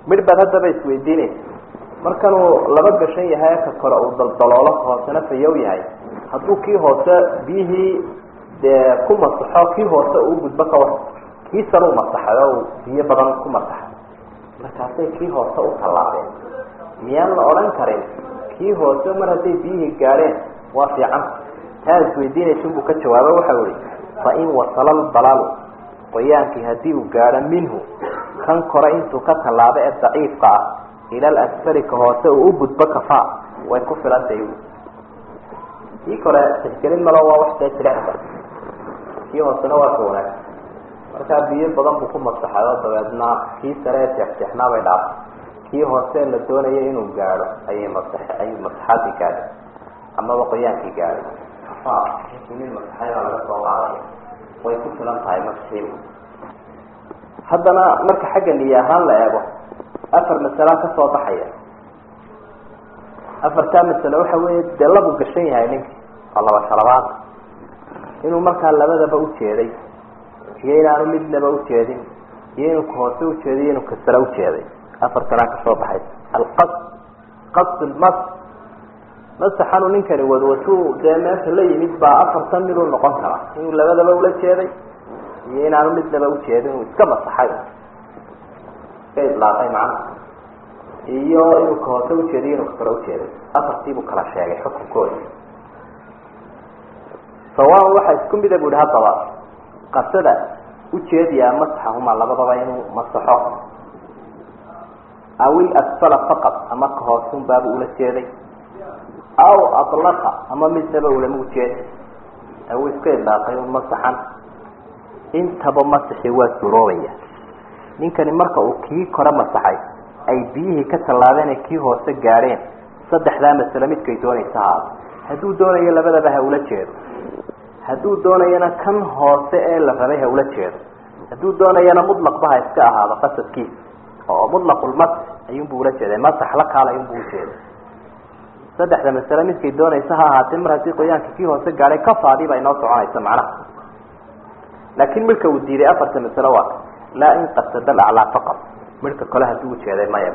midhbaad haddaba isweydiinaysa markanuu laba gashan yahay ka kore uu daldaloolo hoosena fayow yahay hadduu kii hoose biyihii dee ku masaxo kii hoose uu gudbo ka war kii sare u masaxay oo biyo badan ku masaxay markaasay kii hoose u tallaabeen miyaan la odhan karin kii hoose mar hadday biyihii gaadheen waa fiican taa isweydiinaysa buu ka jawaaba waxau ihi fain wasala lbalaalu qoyaankii haddii uu gaadho minhu kan kore intuu ka tallaabo ee daciifka ah ila alasfali ka hoose uu u gudbo kafaa way ku filantay kii kore tixgelin malo waa wax dee jilecda kii hoosena waa ka wanaag markaa biyo badan buu ku masaxay oo dabeedna kii sare ee jeexjeexnaa bay dhaafay kii hoose la doonaya inuu gaadho ayay masax ayuu masaxaadii gaadhay amaba qoyaankii gaadhay kafaa nin masaxayaa laga soo qaadaya way ku filan tahay masaxiibu haddana marka xagga niya ahaan la eego afar masala ka soo baxaya afartaa masale waxa weeye dee labu gashan yahay ninkii waa laba shalabaad inuu markaa labadaba ujeeday iyo inaanu midnaba ujeedin iyo inuu kahoose ujeeday iyo inuu kasare ujeeday afartanaa kasoo baxaysa alqas qasd lmas masaxanu ninkani wadwatuu dee meesha la yimid baa afartan miduu noqon kara inuu labadaba ula jeeday iyo inaanu midnaba ujeedin uu iska masaxay iska idlaaqay macnaha iyo inuu kahoose ujeeday inuu kasare ujeeday afartiibuu kala sheegay xukunkooda sawaan waxaa isku mida bu ihi haddaba qasada ujeediyaa masaxahuma labadaba inuu masaxo awil asfala faqad ama kahoosun baabu ula jeeday aw alaqa ama midnaba ulama ujeedi aw iska idlaaqay un masaxan intaba masaxi waa suroobaya ninkani marka uu kii kore masaxay ay biyihii ka tallaabeen ay kii hoose gaadheen saddexdaa masale midkay doonaysa ha hadduu doonayo labadaba ha ula jeedo hadduu doonayana kan hoose ee la rabay ha ula jeedo hadduu doonayana mutlaqba ha iska ahaado qasadkiisa oo mutlaqulmas ayuunbu ula jeeday masax la kaal ayuunbu ujeeday saddexda masale midkay doonaysa ha ahaatee mar haddii qoyaanka kii hoose gaadhay kafaadii baa inoo soconaysa macnaha laakiin midka uu diiday afarta masale waa laa in qasada alaclaa faqad midka kale haddii ujeeday maya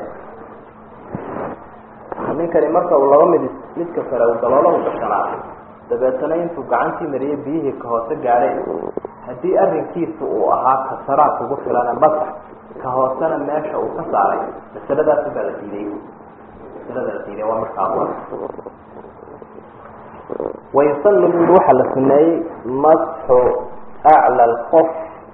ninkani marka uu laba mid midka kale uu daloolo u gashanaa dabeetana intuu gacantii mariyay biyihii ka hoose gaadheen haddii arrinkiisu uu ahaa kasaraa kugu filane masax ka hoosena meesha uu ka saaray masaladaasi baa la diiday masalada la diiday waa markaa wayusanu bui waxaa la suneeyey masxu acla lkof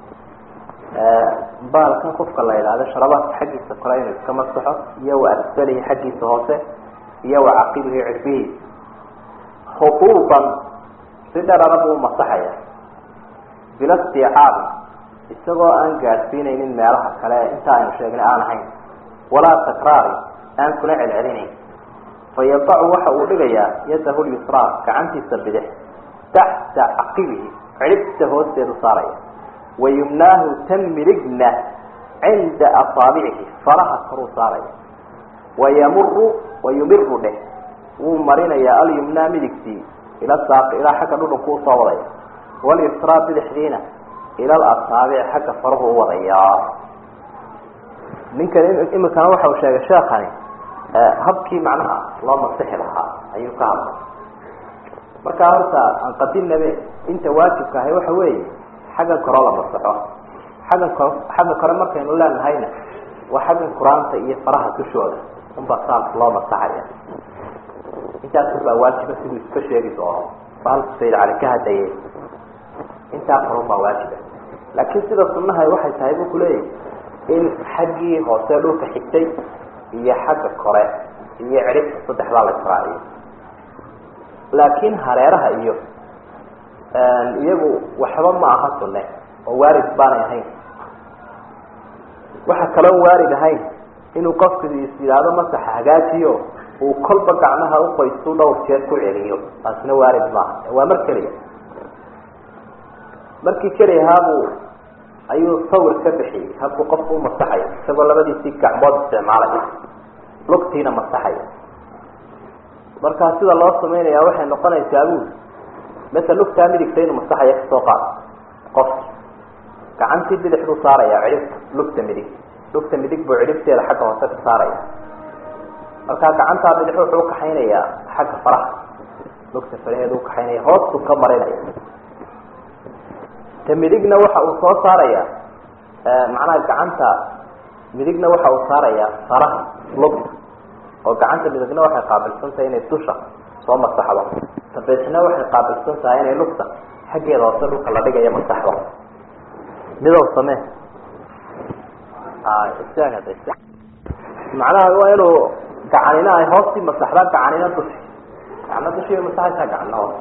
baalkan qofka la idhaahdo sharabaadka xaggiisa kore inuu iska masaxo iyo wa asfalihi xaggiisa hoose iyo wa caqibihi cirbihiisa khutuuban si dharara buu masaxaya bila istiicaabi isagoo aan gaadhsiinaynin meelaha kale inta aynu sheegnay aan ahayn walaa takraari aan kuna celcelinayn fayadacu waxa uu dhigayaa yadahu lyusraa gacantiisa bidix taxta caqibihi ciribta hoosteedu saaraya wayumnaahu tan midigna cinda asaabicihi faraha koruu saaraya wayamuru wayumiru dheh wuu marinayaa alyumnaa midigtii ila saaqi ilaa xagga dhudhunku usoo wadaya walyusraa bidixdiina ila alasaabici xagga farahu u wadayaa ninkan imikana waxa uu sheegay sheekani habkii macnaha loo masixi lahaa ayuu ka hadlay markaa horta aan qadinabe inta waajibka ahay waxa weeye xaggan koroo la masaxo xaggan kor xagga kore markaynu leenahayna waa xaggan qur-aanta iyo faraha dushooda unbaa saas loo masaxaya intaas baa waajiba siduu iska sheegi doono baalku sayid cali ka hadayay intaa korun baa waajiba laakiin sida sunnaha waxay tahay buu kuleeyahy in xaggii hoose dhulka xigtay iyo xagga kore iyo ciribta saddexdaa la israaciyo laakiin hareeraha iyo iyagu waxba ma aha sunne oo waarid baanay ahayn waxa kaloo waarid ahayn inuu qofku is yidhaahdo masaxa hagaajiyo uu kolba gacmaha uqoystu dhowr jeer ku celiyo taasina waarid maaha waa mar keliya markii keliyahaabuu ayuu sawir ka bixiyey habkuu qofku u masaxayo isagoo labadiisii gacmood isticmaalaya lugtiina masaxaya markaa sida loo sameynaya waxay noqonaysaa buu masel lugtaa midigta inuu masaxaya kasoo qaado qofki gacantii bidixduu saaraya ciribta lugta midig lugta midig buu cidhibteeda xagga hoose ka saaraya markaa gacantaa bidix wuxuu ukaxaynayaa xagga faraha lugta faraheedu ukaxaynaya hoosuu ka marinaya ta midigna waxa uu soo saaraya macnaha gacanta midigna waxa uu saarayaa faraha lugta oo gacanta midigna waxay qaabilsan tahay inay dusha soo masaxdo tabeetna waxay qaabilsan tahay inay lugta xaggeeda hoose dhulka la dhigayo masaxdo midow samee macnaha waa inuu gacanina ay hoostii masaxdaa gacanina dushi gacna dushii masaxaysaa gacna hoos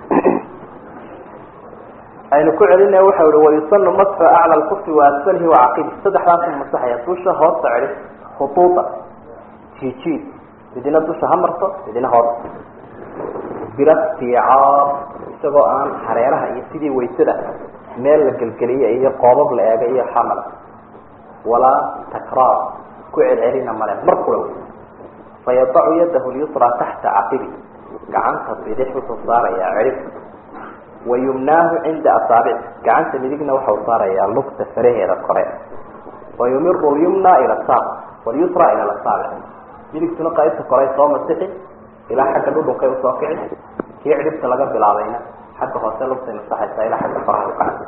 aynu ku celinaya waxa ihi wayusanu masxu acla lkufi waasfalhi wacaqibi saddexdaasu masaxaya dusha hoosta celi khutuuda jiijiid midina dusha ha marto midina hoos bilastiicaab isagoo aan hareeraha iyo sidii waysada meel la gelgeliye iyo qoobab la eega iyo xamal walaa takraar ku celcelina male mar kula wey fayadacu yadahu lyusra taxta caqibi gacanta bidix wuxuu saarayaa celib wayumnaahu cinda asaabic gacanta midigna waxau saarayaa lugta faraheeda kore wayumiru lyumna ila saaq walyusra ila asaabic midigtuna qaybta koray soo masixi ilaa xagga dhudhunkay usoo kici kii cidhibta laga bilaabayna xagga hoose lugtay masaxaysaa ilaa xagga faraha ukaca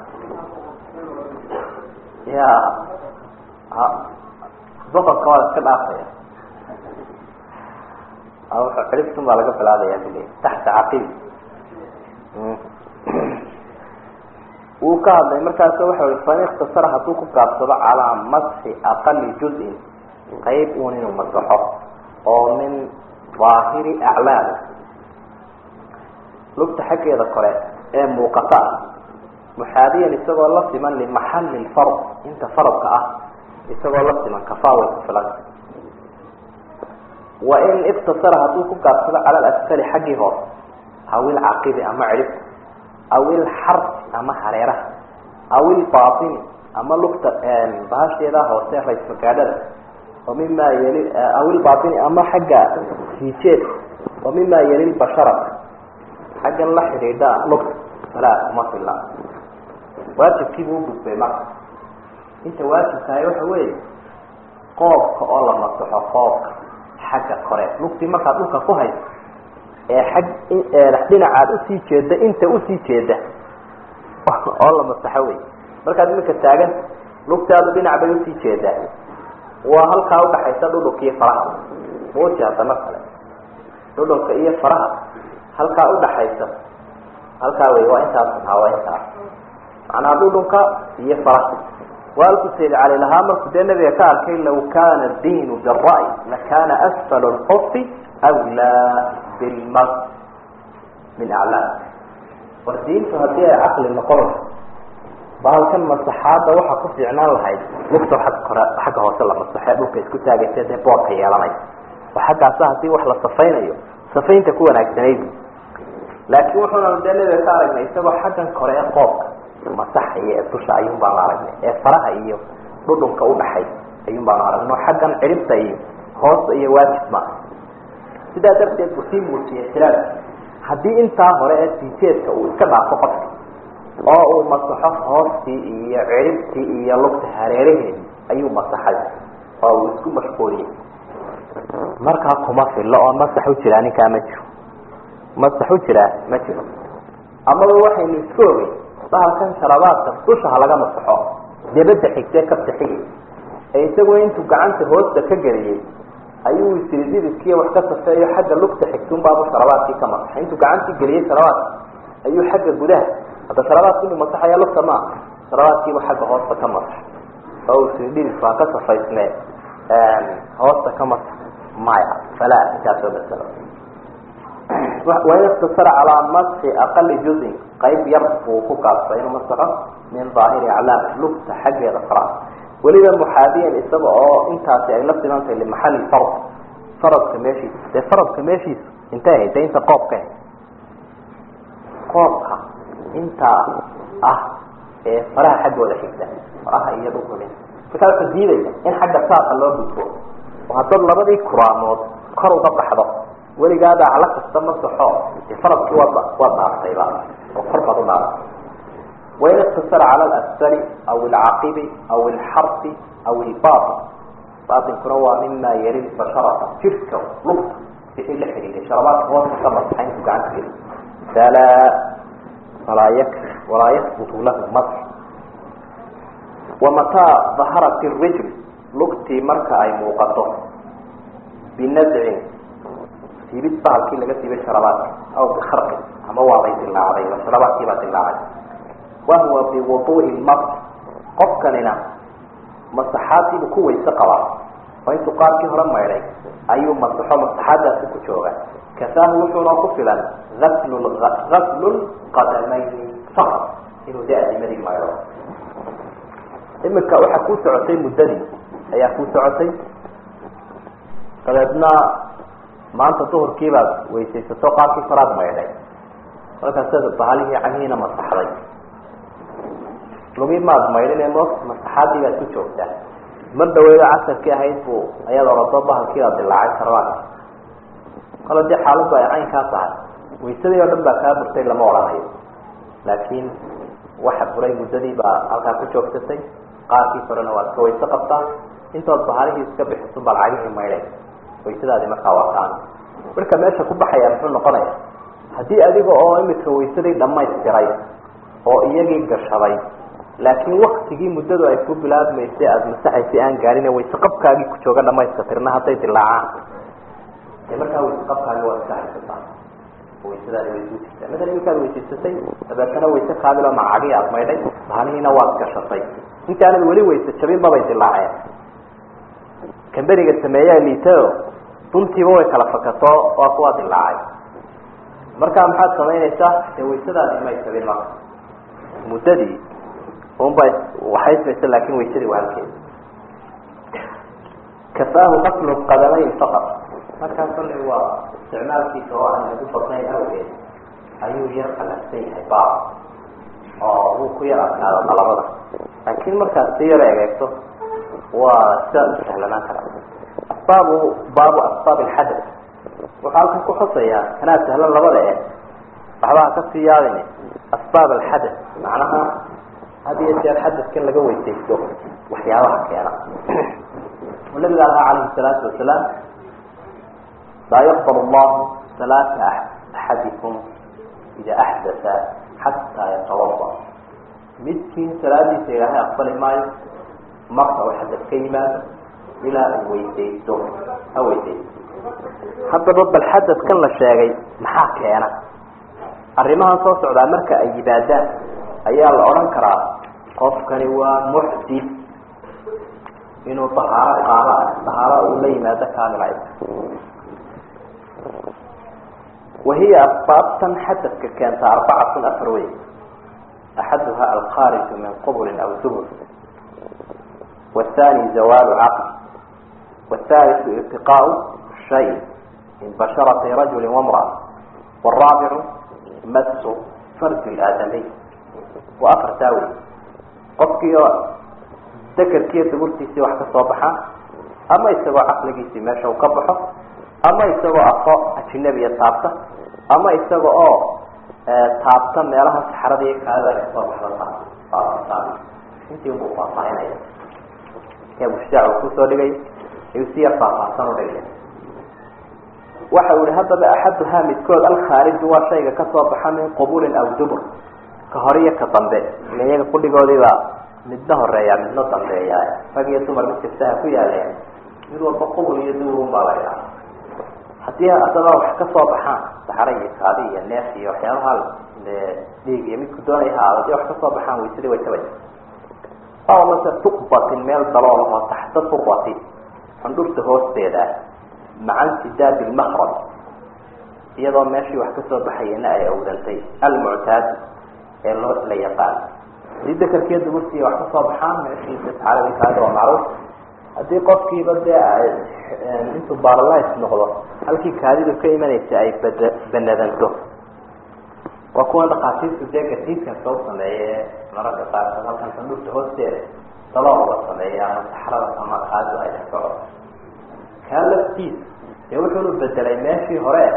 ya boqorka waa iska dhaafaya cidhibtun baa laga bilaabaya taxta caqibi wuu ka hadlay markaas waxa i fain ikhtasara hadduu ku gaabsado calaa masxi aqali juz-in qayb uun inuu masaxo oo min daahiri aclaam lugta xaggeeda kore ee muuqata ah muxaadiyan isagoo la siman limaxalli lfard inta faradka ah isagoo la siman kafaawa ku filan wain ikhtasara hadduu ku gaabsado cala alasfali xaggii hoos aw ilcaqibi ama cidhib aw ilxarsi ama hareeraha aw ilbaatini ama lugta bahasheeda hoose rays magaadhada oo mima yali aw ilbaatini ama xagga siijeed oo mima yali lbasharata xaggan la xidhiidha lugta falaa kuma fila waajibkiibuu ugudbay marka inta waajib tahay waxa weeye qoobka oo la masaxo qoobka xagga kore lugtii markaad dhulka ku hayso ee xag dhinacaad usii jeeda inta usii jeeda oo la masaxo wey markaad iminka taagan lugtaadu dhinac bay usii jeedaa waa halkaa udhaxaysa dhudhunka iyo faraha muuji haddana kale dhudhunka iyo faraha halkaa udhaxaysa halkaa wey waa intaas haa waa intaas macnaha dhudhunka iyo faraha waalku sayid cali lahaa markuu dee nabiga ka arkay law kana diinu jara-i lakana asfal lxufi awlaa bilmas min aclaam war diintu haddii ay caqli noqon bahalkan masaxaadda waxaa ku fiicnaan lahayd lugta agga kore xagga hoose la masaxee dhulka isku taagaysa dee boodka yeelanay oo xaggaasa haddii wax la safaynayo safaynta ku wanaagsanayd laakiin wuxuuna dee nabiga ka aragnay isagoo xaggan kore ee qoobka masaxaya ee dusha ayuun baanu aragnay ee faraha iyo dhudhunka udhaxay ayuun baanu aragno xaggan cidhibta iyo hoosta iyo waajib maaha sidaa darteed buu sii muujiyay xilaadki haddii intaa hore ee siijeedka uu iska dhaafo qofka oo uu masaxo hoostii iyo cidhibtii iyo lugta hareeraheedii ayuu masaxay oo uu isku mashquuliyey markaa kuma fillo oo masax u jiraa ninkaa ma jiro masax u jiraa ma jiro amaba waxaynu isku ogey bahalkan sharabaadka dusha ha laga masaxo debadda xigtee kabta xigay ee isagoo intuu gacanta hoosta ka geliyey ayuu isiri dididkiiy wax ka safeeyo xagga lugta xigtuun baabu sharabaadkii ka masaxay intuu gacantii geliyey sharabaadka ayuu xagga gudaha hadda sharabaadki inuu masaxaya lugta maa sharabaadkiiba xagga hoosta ka masax oo isiri didid baa ka safaysne hoosta ka masax maya falaa intaasoo masalo wain iktasara calaa masxi aqali juzin qayb yar buu ku gaabsa inuu masaxo min daahiri aclaam lugta xaggeeda faraha weliba muxaadiyan isaga oo intaasi ay la simantahay limaxalli fard faradka meeshiisa dee faradka meeshiisa intay ahayd dee inta qoobka ahayd qoobka intaa ah ee faraha xaggooda xigta faraha iyo dhulkooda markaa wuxuu diidaya in xagga saaqa loo gudbo oo haddaad labadii kuraamood kor uga baxdo weligaada acla kasta masaxo dee faradkii waad waad dhaaftayba oo kor baad u dhaaftay wain يسر على الأسفل أو العقب أو الحرف أو الباطن باطن كنوع مما يريد بشرة تركه لطف في اللي حديد شربات هو تخبط حين تقعد كده فلا ولا يكفر ولا يثبت له مصر. ومتى ظهرت الرجل لقتي مركا أي موقته بنزع في بيتها الكل التي بالشربات أو بخرق أما واضح الله عليه وشربات كبات الله عليه وهو بوضوء المصر قفك لنا مصحاتي بكوة سقوة وإن تقال كهرم إليك أي مصحة مصحاتها سكتشوغا كفاه وحونا قفلا غسل غسل القدمين فقط إنه ده أدمري ما يرى إما كأوحى كوس عسين مدني أي كوس عسين قلبنا ما أنت طهر كيبات ويسيستوقع في فراد ما يلي ولكن سيد الطهالي عنهنا مصحرين لغي ما أدميرين يموت مصحاتي بأسو شوكتا من دويلة عسر كي هيدفو أيضا رضبها كيرا دلعي سروات قالوا دي حالة عين كاسعة ويسيد يردن بكا برتين لما ورانيه لكن واحد بري مدني بقى ألقى كشوكتتين قال كي فرنوات كوي سقطتا انتو الطهالي يسكب حسوب العين ما يلي ويسيد هذه مركا وقعان مركا ماشا كبحيا محلو نقنية هدي أديقو أو إمتك ويسيدي لما يسكري أو إيجي قرشبي لكن وقت تجي مدته أي كوب بلاد ما يستأذ مساحة في أن قارينا ويسقط كاجي كشوجا لما يستثرنا حتى يطلعها يمركها ويسقط كاجي ويساحة الطعام ويسداد ويسوي مثلا يمكن ويسوي إذا كان ويسق هذا مع عجيء ما يدري هني نواة كشطي إن كان الولي ويسشبين بابا يطلعها كان بريق السماية اللي تو تنتي هو كلفكتو وأقوى طلعها مركها محط كمان يسح ويسداد ما يستبين معه مدتي هم بس وحيث مثل لكن ويشتري وهالكين كفاه غسل القدمين فقط ما كان صلي هو استعمال في سواء أن بطنين أو إيه أيوه يرقى الأسين بعض أو هو كيرا هذا طلبه لكن مركز سيرة يجيبته وسهل سهلنا كلام أسباب باب أسباب الحدث وقال لكم حصية أنا سهلا لبدا إيه بعضها كسيارني أسباب الحدث معناها هذه أشياء الحدث كان لقوي تيجتو وحياها كيانا والنبي قال عليه الصلاة والسلام لا يقبل الله صلاة أحدكم إذا أحدث حتى يتوضأ مسكين صلاة سيراها أقبل معي مقطع الحدث كلمات إلى ويتيجتو أو ويتيجتو حتى رب الحدث كان للشيء محا كيانا الرماها صوت على مركة أي بادات ayaa la oran karaa qofkani waa muhdith inuu tahaaro qaada tahaaro uu la yimaado kaamil ah وهي أسباب حدث كانت أربعة أفروي أحدها الخارج من قبل أو دبر والثاني زوال عقل والثالث ارتقاء شيء من بشرة رجل وامرأة والرابع مس فرج الآدمي وأفر تاوي قفكي ذكر كيف تقولتي سوى حتى صباحا أما يسوى عقلك ماشى وقبحه أما يسوى أخاء النبي الطابطة أما يسوى أه طابطة مالها سحرة ديك هذا يصبح لطابطة انت يبقوا فاطعين أيضا يا مشجع وكسو لغي يسير فاطعة ورغي وحاول هذا بأحدها متكود الخارج هو شيء كصباحا من قبول أو دبر كهرية كطنبة اللي هي كل جودي بقى مدة الرياء من نطن الرياء فجأة ثمر مثل السهفية عليه يدور بقبل يدورون بالرياء حتى أتضاوح كصباحان سحرية هذه الناسية وحيانها اللي يمكن كدونيها ودي وحكا صباحان ويسري ويتوجه أو مثلا تقبط الميل ضلالها تحت الصرة حندور تهوس بيدا مع انسداد المخرج يضع ماشي وحكا صباحينا أي أودنتي المعتاد اللي لا يقال إذا كركيد مرتي واحد صباحا ماشي على هذا ومعروف هدي قفكي بدأ أنتم بار الله يسنقضوا هل كي كادي بكيما يتعي بندنته وكون قاسيس بدأ كثير كان توصل لي مرة قاسيس هل كان تنور تهوستير طلاب وصل لي أنا تحرر كما قادوا أي تفعل كان لفتيس يوحلوا بدل ماشي هراء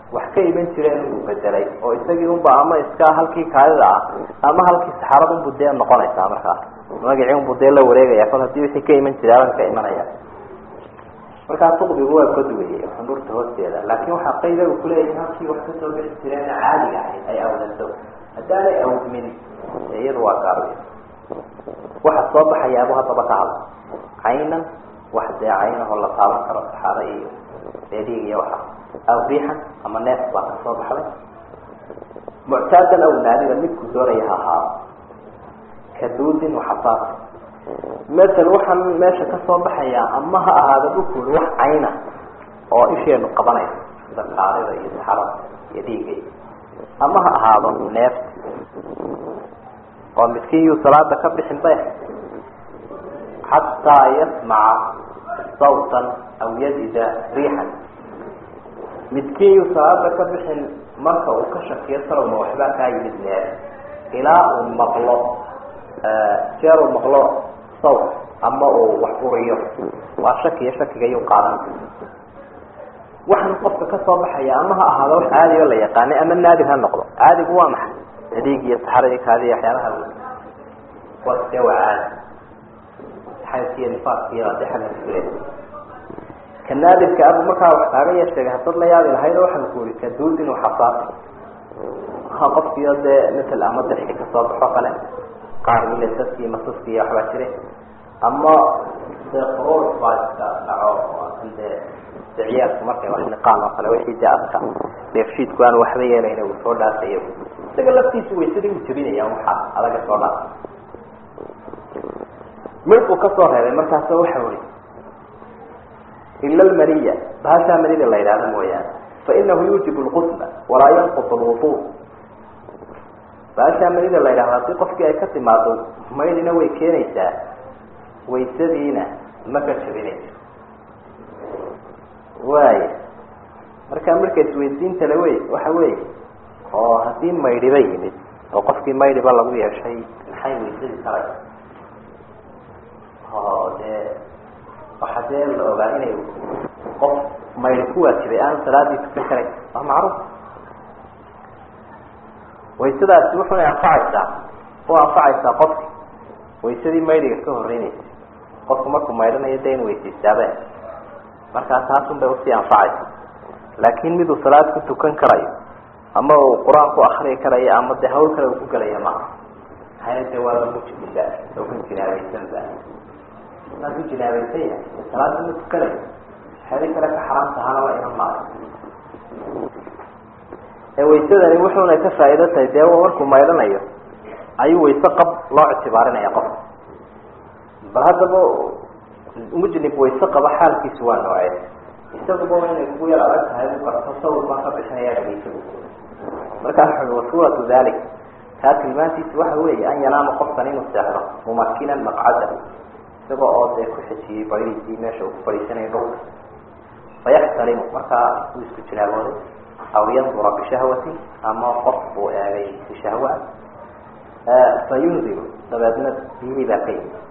wax ka iman jireen uu bedelay oo isagii unba ama iska halkii kaadida ah ama halkii saxarada unbu dee noqonaysaa markaa magacii unbu dee la wareegaya kol hadii wixii ka iman jiray halka imanaya markaa tuqbigu waa ka duwayay xundurta hoosteeda laakiin waxaa qayda uu kuleeyahay halkii wax kasoo bixi jireen caadiga ahayd ay awdato haddaanay awdmin iyadu waa gaaraya waxa soo baxayaaba haddaba ka hadla caynan wax dee caynahoo la taaban karo saxaaro iyo eedhiig iyo waxa aw riixan ama neef baa ka soo baxday muctaadan aw naadiga midku doonaya ha ahaado kaduudin waxasaas matal waxaan meesha ka soo baxayaa ama ha ahaado dhulkooda wax cayna oo isheenu qabanayso sida kaarida iyo saxarada iyo dhiiga ama ha ahaado neef oo midkiin yuu salaada ka bixin bay xataa yasmaca sawtan aw yajida riixan midkiin yuu salaada ka bixin marka uu ka shakiyo salowma waxbaa kaa yimid neef ilaa uu maqlo jeer uu maqlo sawt ama uu wax uriyo waa shakiyo shakiga yuu qaadan waxaan qofka ka soo baxaya ama ha ahaado wax caadi oo la yaqaanay ama naadir ha noqdo caadigu waa maxay adiig iyo saxaradii kaadi waxyaalaha waa waa caadi xaysiya nifaaqkiya hadii xagga fikiray ka naadirka abu markaa wax kaaga yeesheegay hadad la yaabi lahayd waxaan ku uri kaduudin waxasaas ha qofkiyo dee matal ama dixi ka soo baxo kale qaar milasadkii masuskii waxbaa jiray ama dee qoroor baa iska dhaco dee ciyaarku markay wax niqaan oo kale wixii jaadka dheefshiidku aan waxba yeelayna uu soo dhaafayo isaga laftiisu waysadii uu jabinaya waxa adaga soo dhaaf markuu ka soo reebay markaas waxa wari illa almaniya baasha manida la yiraahdo mooyaan fa innahu yujibu alqusla walaa yanqut alwudu baasha manida la yiraahdo si qofkii ay ka timaado maydina way keenaysaa waysadiina ma ka jabinayso waay marka marka isweydiinta la wey waxa weey oo hadii maydhiba yimid oo qofkii maydhiba lagu yeeshay maxay weysadii taray oo dee waxa dee la ogaa inay qof maydhi ku waajibay aan salaadii tukan karay waa macruuf waysadaasi wuxuuna anfacaysaa u anfacaysaa qofki waysadii maydhiga ka horreynaysa qofku markuu maydhanayo dee in weysaystaaba markaa taasun bay usii anfacaysa laakin miduu salaad ku tukan karayo ama uu qur-aan ku akriyi karayo ama dee hawl kale uu ku gelaya maha maxayna dee waa mujibila oo ku jinaabaysanba maa ku jinaabaysan yahay salaada ma tukanayo xeeli kale ka xaraam tahana waa iman maayo ee waysadani wuxuuna ka faa'iido tahay dee markuu maydhanayo ayuu wayse qab loo ictibaarinaya qof bal haddaba mujnib wayse qaba xaalkiisu waa noocee isaguba waa inay kugu yar adag tahay u qarto sawir baan ka bixinaya dhageysagu markaa wuxuu wasuuratu dalik kaa tilmaantiisu waxa weeye an yanaama qofkan inuu seexdo mumakinan maqcada isagoo oo dee ku xejiyey baydiisii meesha uu ku fadhiisanaya dhulka fayaxtalimu markaa uu isku jinaabooday aw yandura bishahwati ama qof uu eegay bishahwa fayunzilu dabeedna biyihii baa ka yimid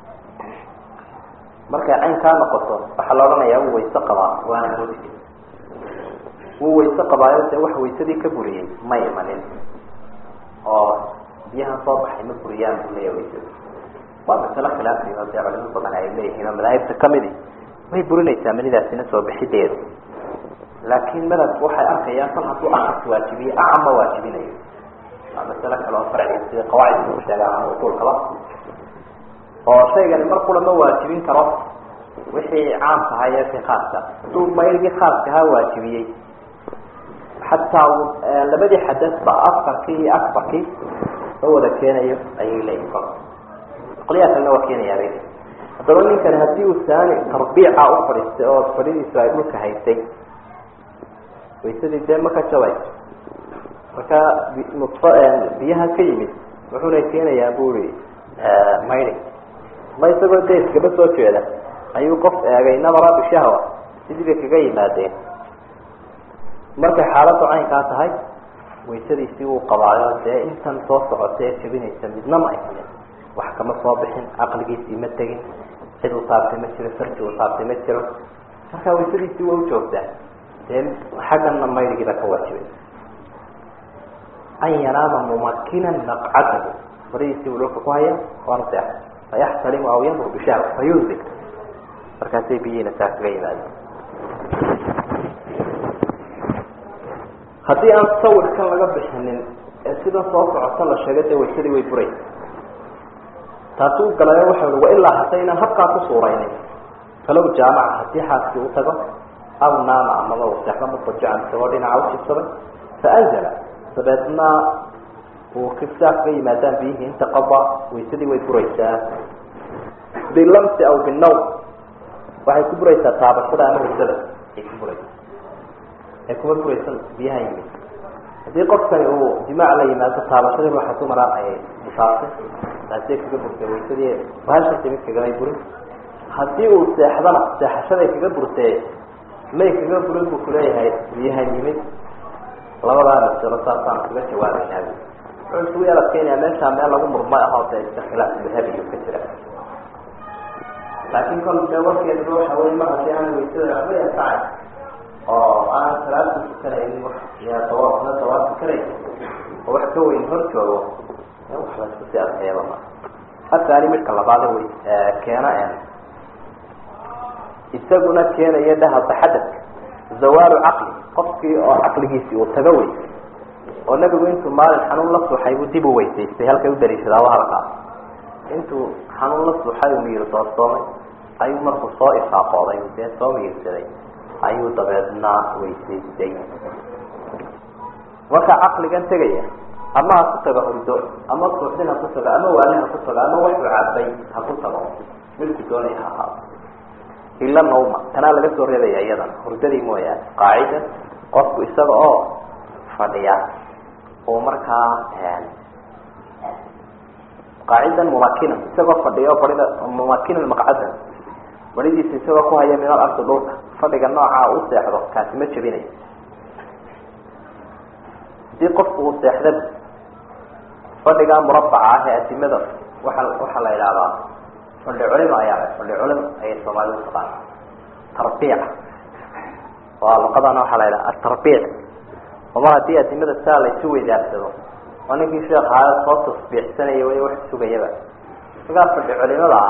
markay cayn kaa noqoto waxaa la odhanayaa wuu wayse qabaa waana mujib wuu wayse qabaayo dee wax waysadii ka buriyey ma imanin oo biyahan soo baxay ma buriyaan buu leeya waysada waa masalo khilaafiyo dee culimo badan ay leeyihiin oo madaahibta kamidi way burinaysaa manidaasina soo bixideedu laakin madhabku waxay arkayaan kal hadduu akas waajibiye acama waajibinayo waa masalo kale oo farciga sida qawaacid ku sheegaan ama usuulkaba oo shaygani mar kula ma waajibin karo wixii caamka ahaa iyo wixii khaaska hadduu mayrigii khaaska ahaa waajibiyey xataa labadii xadadba askarkii iyo akbarkii oo wada keenayo ayay leeyihin kol qolyaha kalena waa keenayaa haddaba ninkani haddii uu saani tarbiica u fadhiistay oo fadhidiisu ay dhulka haysay waysadii dee ma ka jabay marka nudfa biyaha ka yimid wuxuuna keenayaa buri mayrig ma isagoo dee iskaba soo jeeda ayuu qof eegay nabara bishahwa sidii bay kaga yimaadeen markay xaaladdu caynkaa tahay waysadiisii uu qabaayo dee intan soo socotee jabinaysa midna ma ayhanin wax kama soo bixin caqligiisii ma tegin cid uu taabtay ma jiro farji uu taabtay ma jiro markaa waysadiisii waa u joogtaa حقا ما يجي لك واجب أن ينام ممكنا مقعده فريسي ولوك كوهية ورطع فيحترم أو ينظر بشعر فيوزك فكاسي بيين ساك غير هذا haddii aan sawirkan laga bixinin ee sida soo socota la sheegay way sidii way buray taasuu galay waxa uu ilaa hadayna habka ku suureynay falow jaamaca hadii xaaski uu tago aw naama ama uu saxda mutajacan soo dhinaca u jibsada faanzala sabadna uu kiftaaf ay maadaan bihi inta qaba way sidii way buraysaa bilamsi aw binaw waxay ku buraysaa taabashada ama hurdada ay ku buraysaa ay kuma buraysan biyaha yimid haddii qofkani uu jimaac la yimaado taabashadii waxaa ku maraan ay musaafir taasay kaga burtay waysadii baashasi mid kaga burin haddii uu seexdana seexashaday kaga burtay may kaga burin buu kuleeyahay biyaha yimid labadaa masalo saasaan kaga jawaabaynaa wuxuu isugu yara keenayaa meeshaa meel lagu murmay ahoose istikhilaaf dahabiyo ka jira laakiin kol dee warkeedu waxa wey mar haddii aan waysada waxba yasacay oo aan salaadku tukanaynin yaa tawaafna tawaaf tukanaysa oo wax ka weyn hor joogo wax la isku sii adkeeyaba ma hattaani midka labaada way keena een isaguna keenaya dhaha taxadadka zawaalu caqli qofkii oo caqligiisii uu taga wey oo nabigu intuu maalin xanuun la suuxay buu dib u weysaystay halkay u daliishadaa waa halkaas intuu xanuun la suuxay uu miyir doorsoomay ayuu markuu soo ifaaqooday dee soo miyirsaday ayuu dabeedna weysaystay marka caqligan tegaya ama ha ku tago hurdo ama suuxdin ha ku tago ama waali ha ku tago ama waxuu cabay ha ku tago midku doonaya ha ahaado ila nawma tanaa laga soo reebaya iyadan hurdadii mooyaane qaacida qofku isaga oo fadhiya oo markaa qaacidan mumakinan isagoo fadhiya oo fadhida mumakinan maqcadan baridiisa isagoo ku haya min al-ardi dhulka fadhiga nooca uu seexdo kaasi ma jabinayo hadii qofku uu seexda fadhiga murabbaca ah ee adimada waxa waxa la yidhaahdaa fadhi culimo ayaa fadhi culimo ayay soomaalidu taqaan tarbiic waa luqadana waxaa la yidhaha atarbiic وما هدي أتمنى السالة يسوي ذاته وأنا في شيء هذا صوت تصبيح سنة يوي واحد سوي يبا فقال في العلماء لا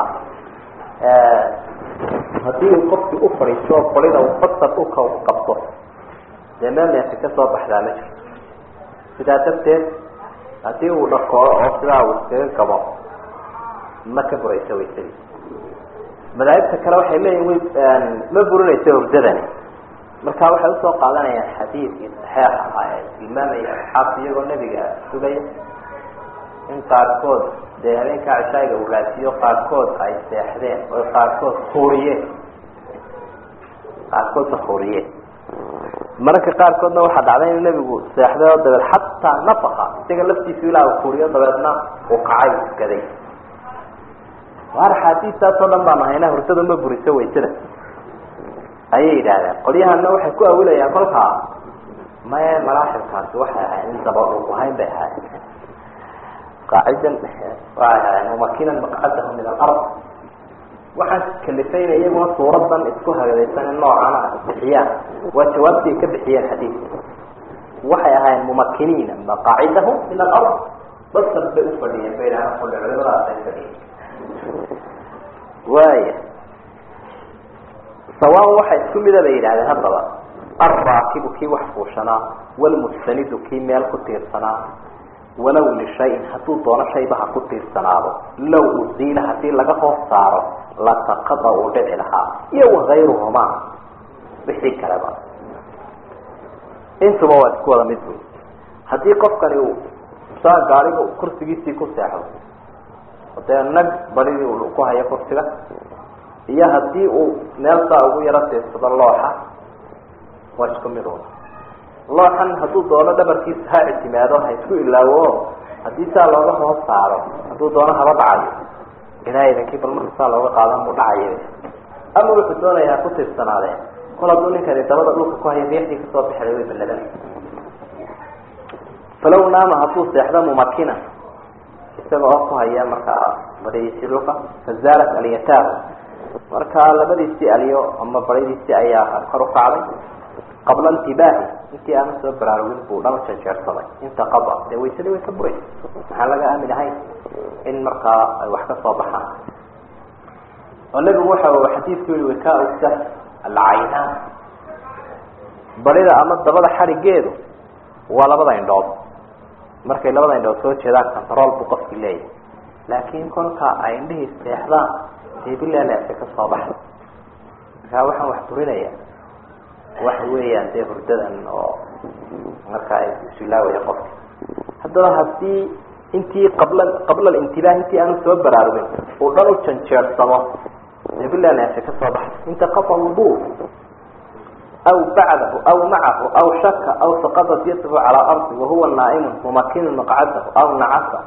هدي القط أخرى يشوف قليلا وقطة أخرى وقبضه زمان يتكسر بحلامك إذا تبتر هدي ونقاء أخرى وستير كبار ما كبر يسوي سري ملاعب تكلم حيلا يوي ما بقولون يسوي جدني marka waxa uu soo qaadanaya xadiis saxiix ah tilmaamaya xafiigo nabiga sugay in qaarkood de habeenka cishaaga uu raasiyo qaarkood ay seexdeen oo qaarkood khuriye qaarkood khuriye marka qaarkoodna waxa dhacday in nabigu seexday oo dad hatta nafaqa isaga laftiisu ilaa uu khuriyo dabeedna uu qacay gaday war xadiiska soo dhanbaan hayna hurdada ma buriso weysada ayay yiraahdeen qoliyahana waxay ku awilayaan kolka ma maraaxilkaas waxa ay in sabab u hayn bay ahay qaacidan waa mumakinan maqcadahu min al-ard waxa kalifayna iyaguna suuradan isku hagaysan noocana bixiyaan waa jawaabtii ka bixiyeen xadiis waxay ahayn mumakinin maqcadahu min al-ard bas bay u fadhiyeen bayna culimada ay fadhiyeen waaya سواء واحد كل ذا بعيد على هذا الراكب كي وحفوشنا والمستند كي مال كتير سنا ولو لشيء هتو دونا شيء بها كتير سنا لو أزيل هتي لقى صار لا تقضى ودع لها يو غيرهما بحيك لبا انتو مواد كوالا مدوي هتي قفك لو سا قارب كرسي جيسي كساحو وتي النق بريدي ولقوها يا كرسي iyo hadii uu meel saa ugu yara teedsado looxa waa isku mid oo looxan haduu doono dhabarkiisa ha itimaado ha isku ilaawo hadii saa looga hoos saaro haduu doono haba dhacayo ilaahay idinkii bal marka saa looga qaadan mu dhacayo ama wuxuu doonayaa ku tiirsanaadeen kol haduu ninkani dabada dhulka ku hayo riixdii kasoo bixday way baladan falow naama haduu seexda mumakina isagoo oo ku haya markaa badaysi dhulka fazaalat aliyataar marka labadiisii aliyo ama baridiisii ayaa kor u kacday qabla intibaahi intii aanu soo baraarugin buu dhalo janjeersaday inta qaba dee waysadii way ka buraysa maxaan laga aamin ahayn in markaa ay wax ka soo baxaan oo nebigu waxa uu xadiidku yihi wakaa usa alcaynaan barida ama dabada xarigeedu waa labada indhood markay labada indhood soo jeedaan control buu qofkii leeyahay laakiin kolka ay indhihii seexdaan dee bilaaleasa ka soo baxda markaa waxaan wax burinaya waxa weeyaan dee hurdadan oo markaa islaawaya qofka haddaba hadii intii qabla qabla alintibaah intii aanu soo baraarugin uu dhan u janjeersamo dee bilaaleasa ka soo baxda inta qafa wudu أو بعده أو معه أو شك أو سقطت يده على الأرض وهو نائم ممكن مقعده أو نعسه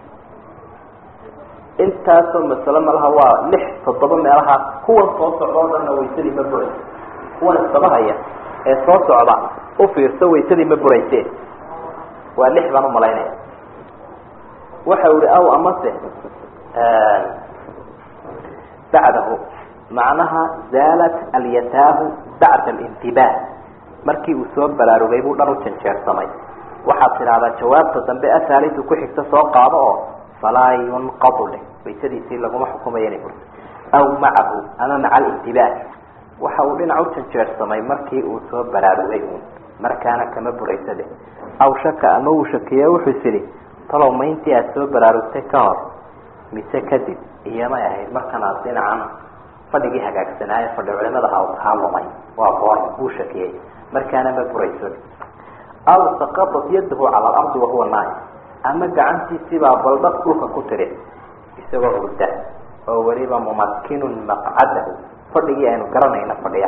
انت ثم السلام لها ولح تضبط لها هو الصوت عرضا ويسلي مبرئ هو الصباحية الصوت عرضا وفي سوي يسلي مبرئتين ولح بنا ملايين وحول أو أمسه آه بعده معناها زالت اليتاه بعد الانتباه markii uu soo baraarugay buu dharo janjeersamay waxa tiraada jawaabta dambe asalitu ku xigta soo qaado oo falaa yunqadul baytadiisi lagu xukumayay aw ma'ahu ama ma'a al-intibah waxa uu dhinac u janjeersamay markii uu soo baraarugay markaana kama buraysade aw shaka ama uu shakiyo wuxuu siri talow mayntii aad soo baraarugtay ka hor mise kadib iyama ahayd markaan aad dhinacan fadhigii hagaagsanaaye fadhi culimada ha haalomay waa goor uu shakiyay markaana ma burayso aw saqatat yadahu ala al-ard wa huwa naa'im ama gacantiisii baa baldad dhulka ku tiri isagoo hurda oo waliba mumakkinun maq'adahu fadhigii aynu garanayna fadhiya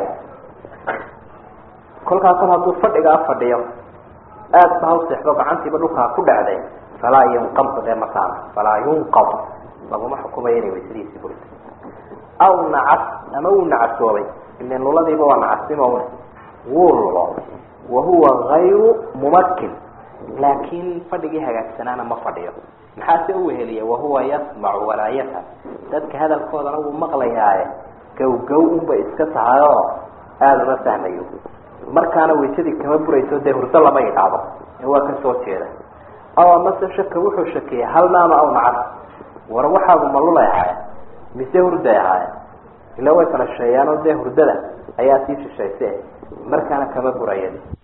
kolkaas hadduu fadhiga fadhiyo aad baa u seexdo gacantiiba dhulka ku dhacday falaa yunqad makaan falaa yunqad laguma xukumayo inay weysidiisii burto أو نعس أما هو نعسوي إن الولد يبغى نعسمه ورلا وهو غير ممكن لكن فدقيها جالسنا ما فديه نحاسه هي وهو يسمع ولا يفهم ذلك هذا القول أنا مغلياه جو جو بإسكتها هذا ما فهميه مركانا ويشدي كم بريسو ده رسالة ما يتعبه هو كسوت هذا أو مثلا شك وحو شكي هل نام أو نعس وروحه ملولا يحيى mise hurdaahay ila way kala sheeyaan oo de hurdada ayaa tiisha sheeyay markaana kama burayay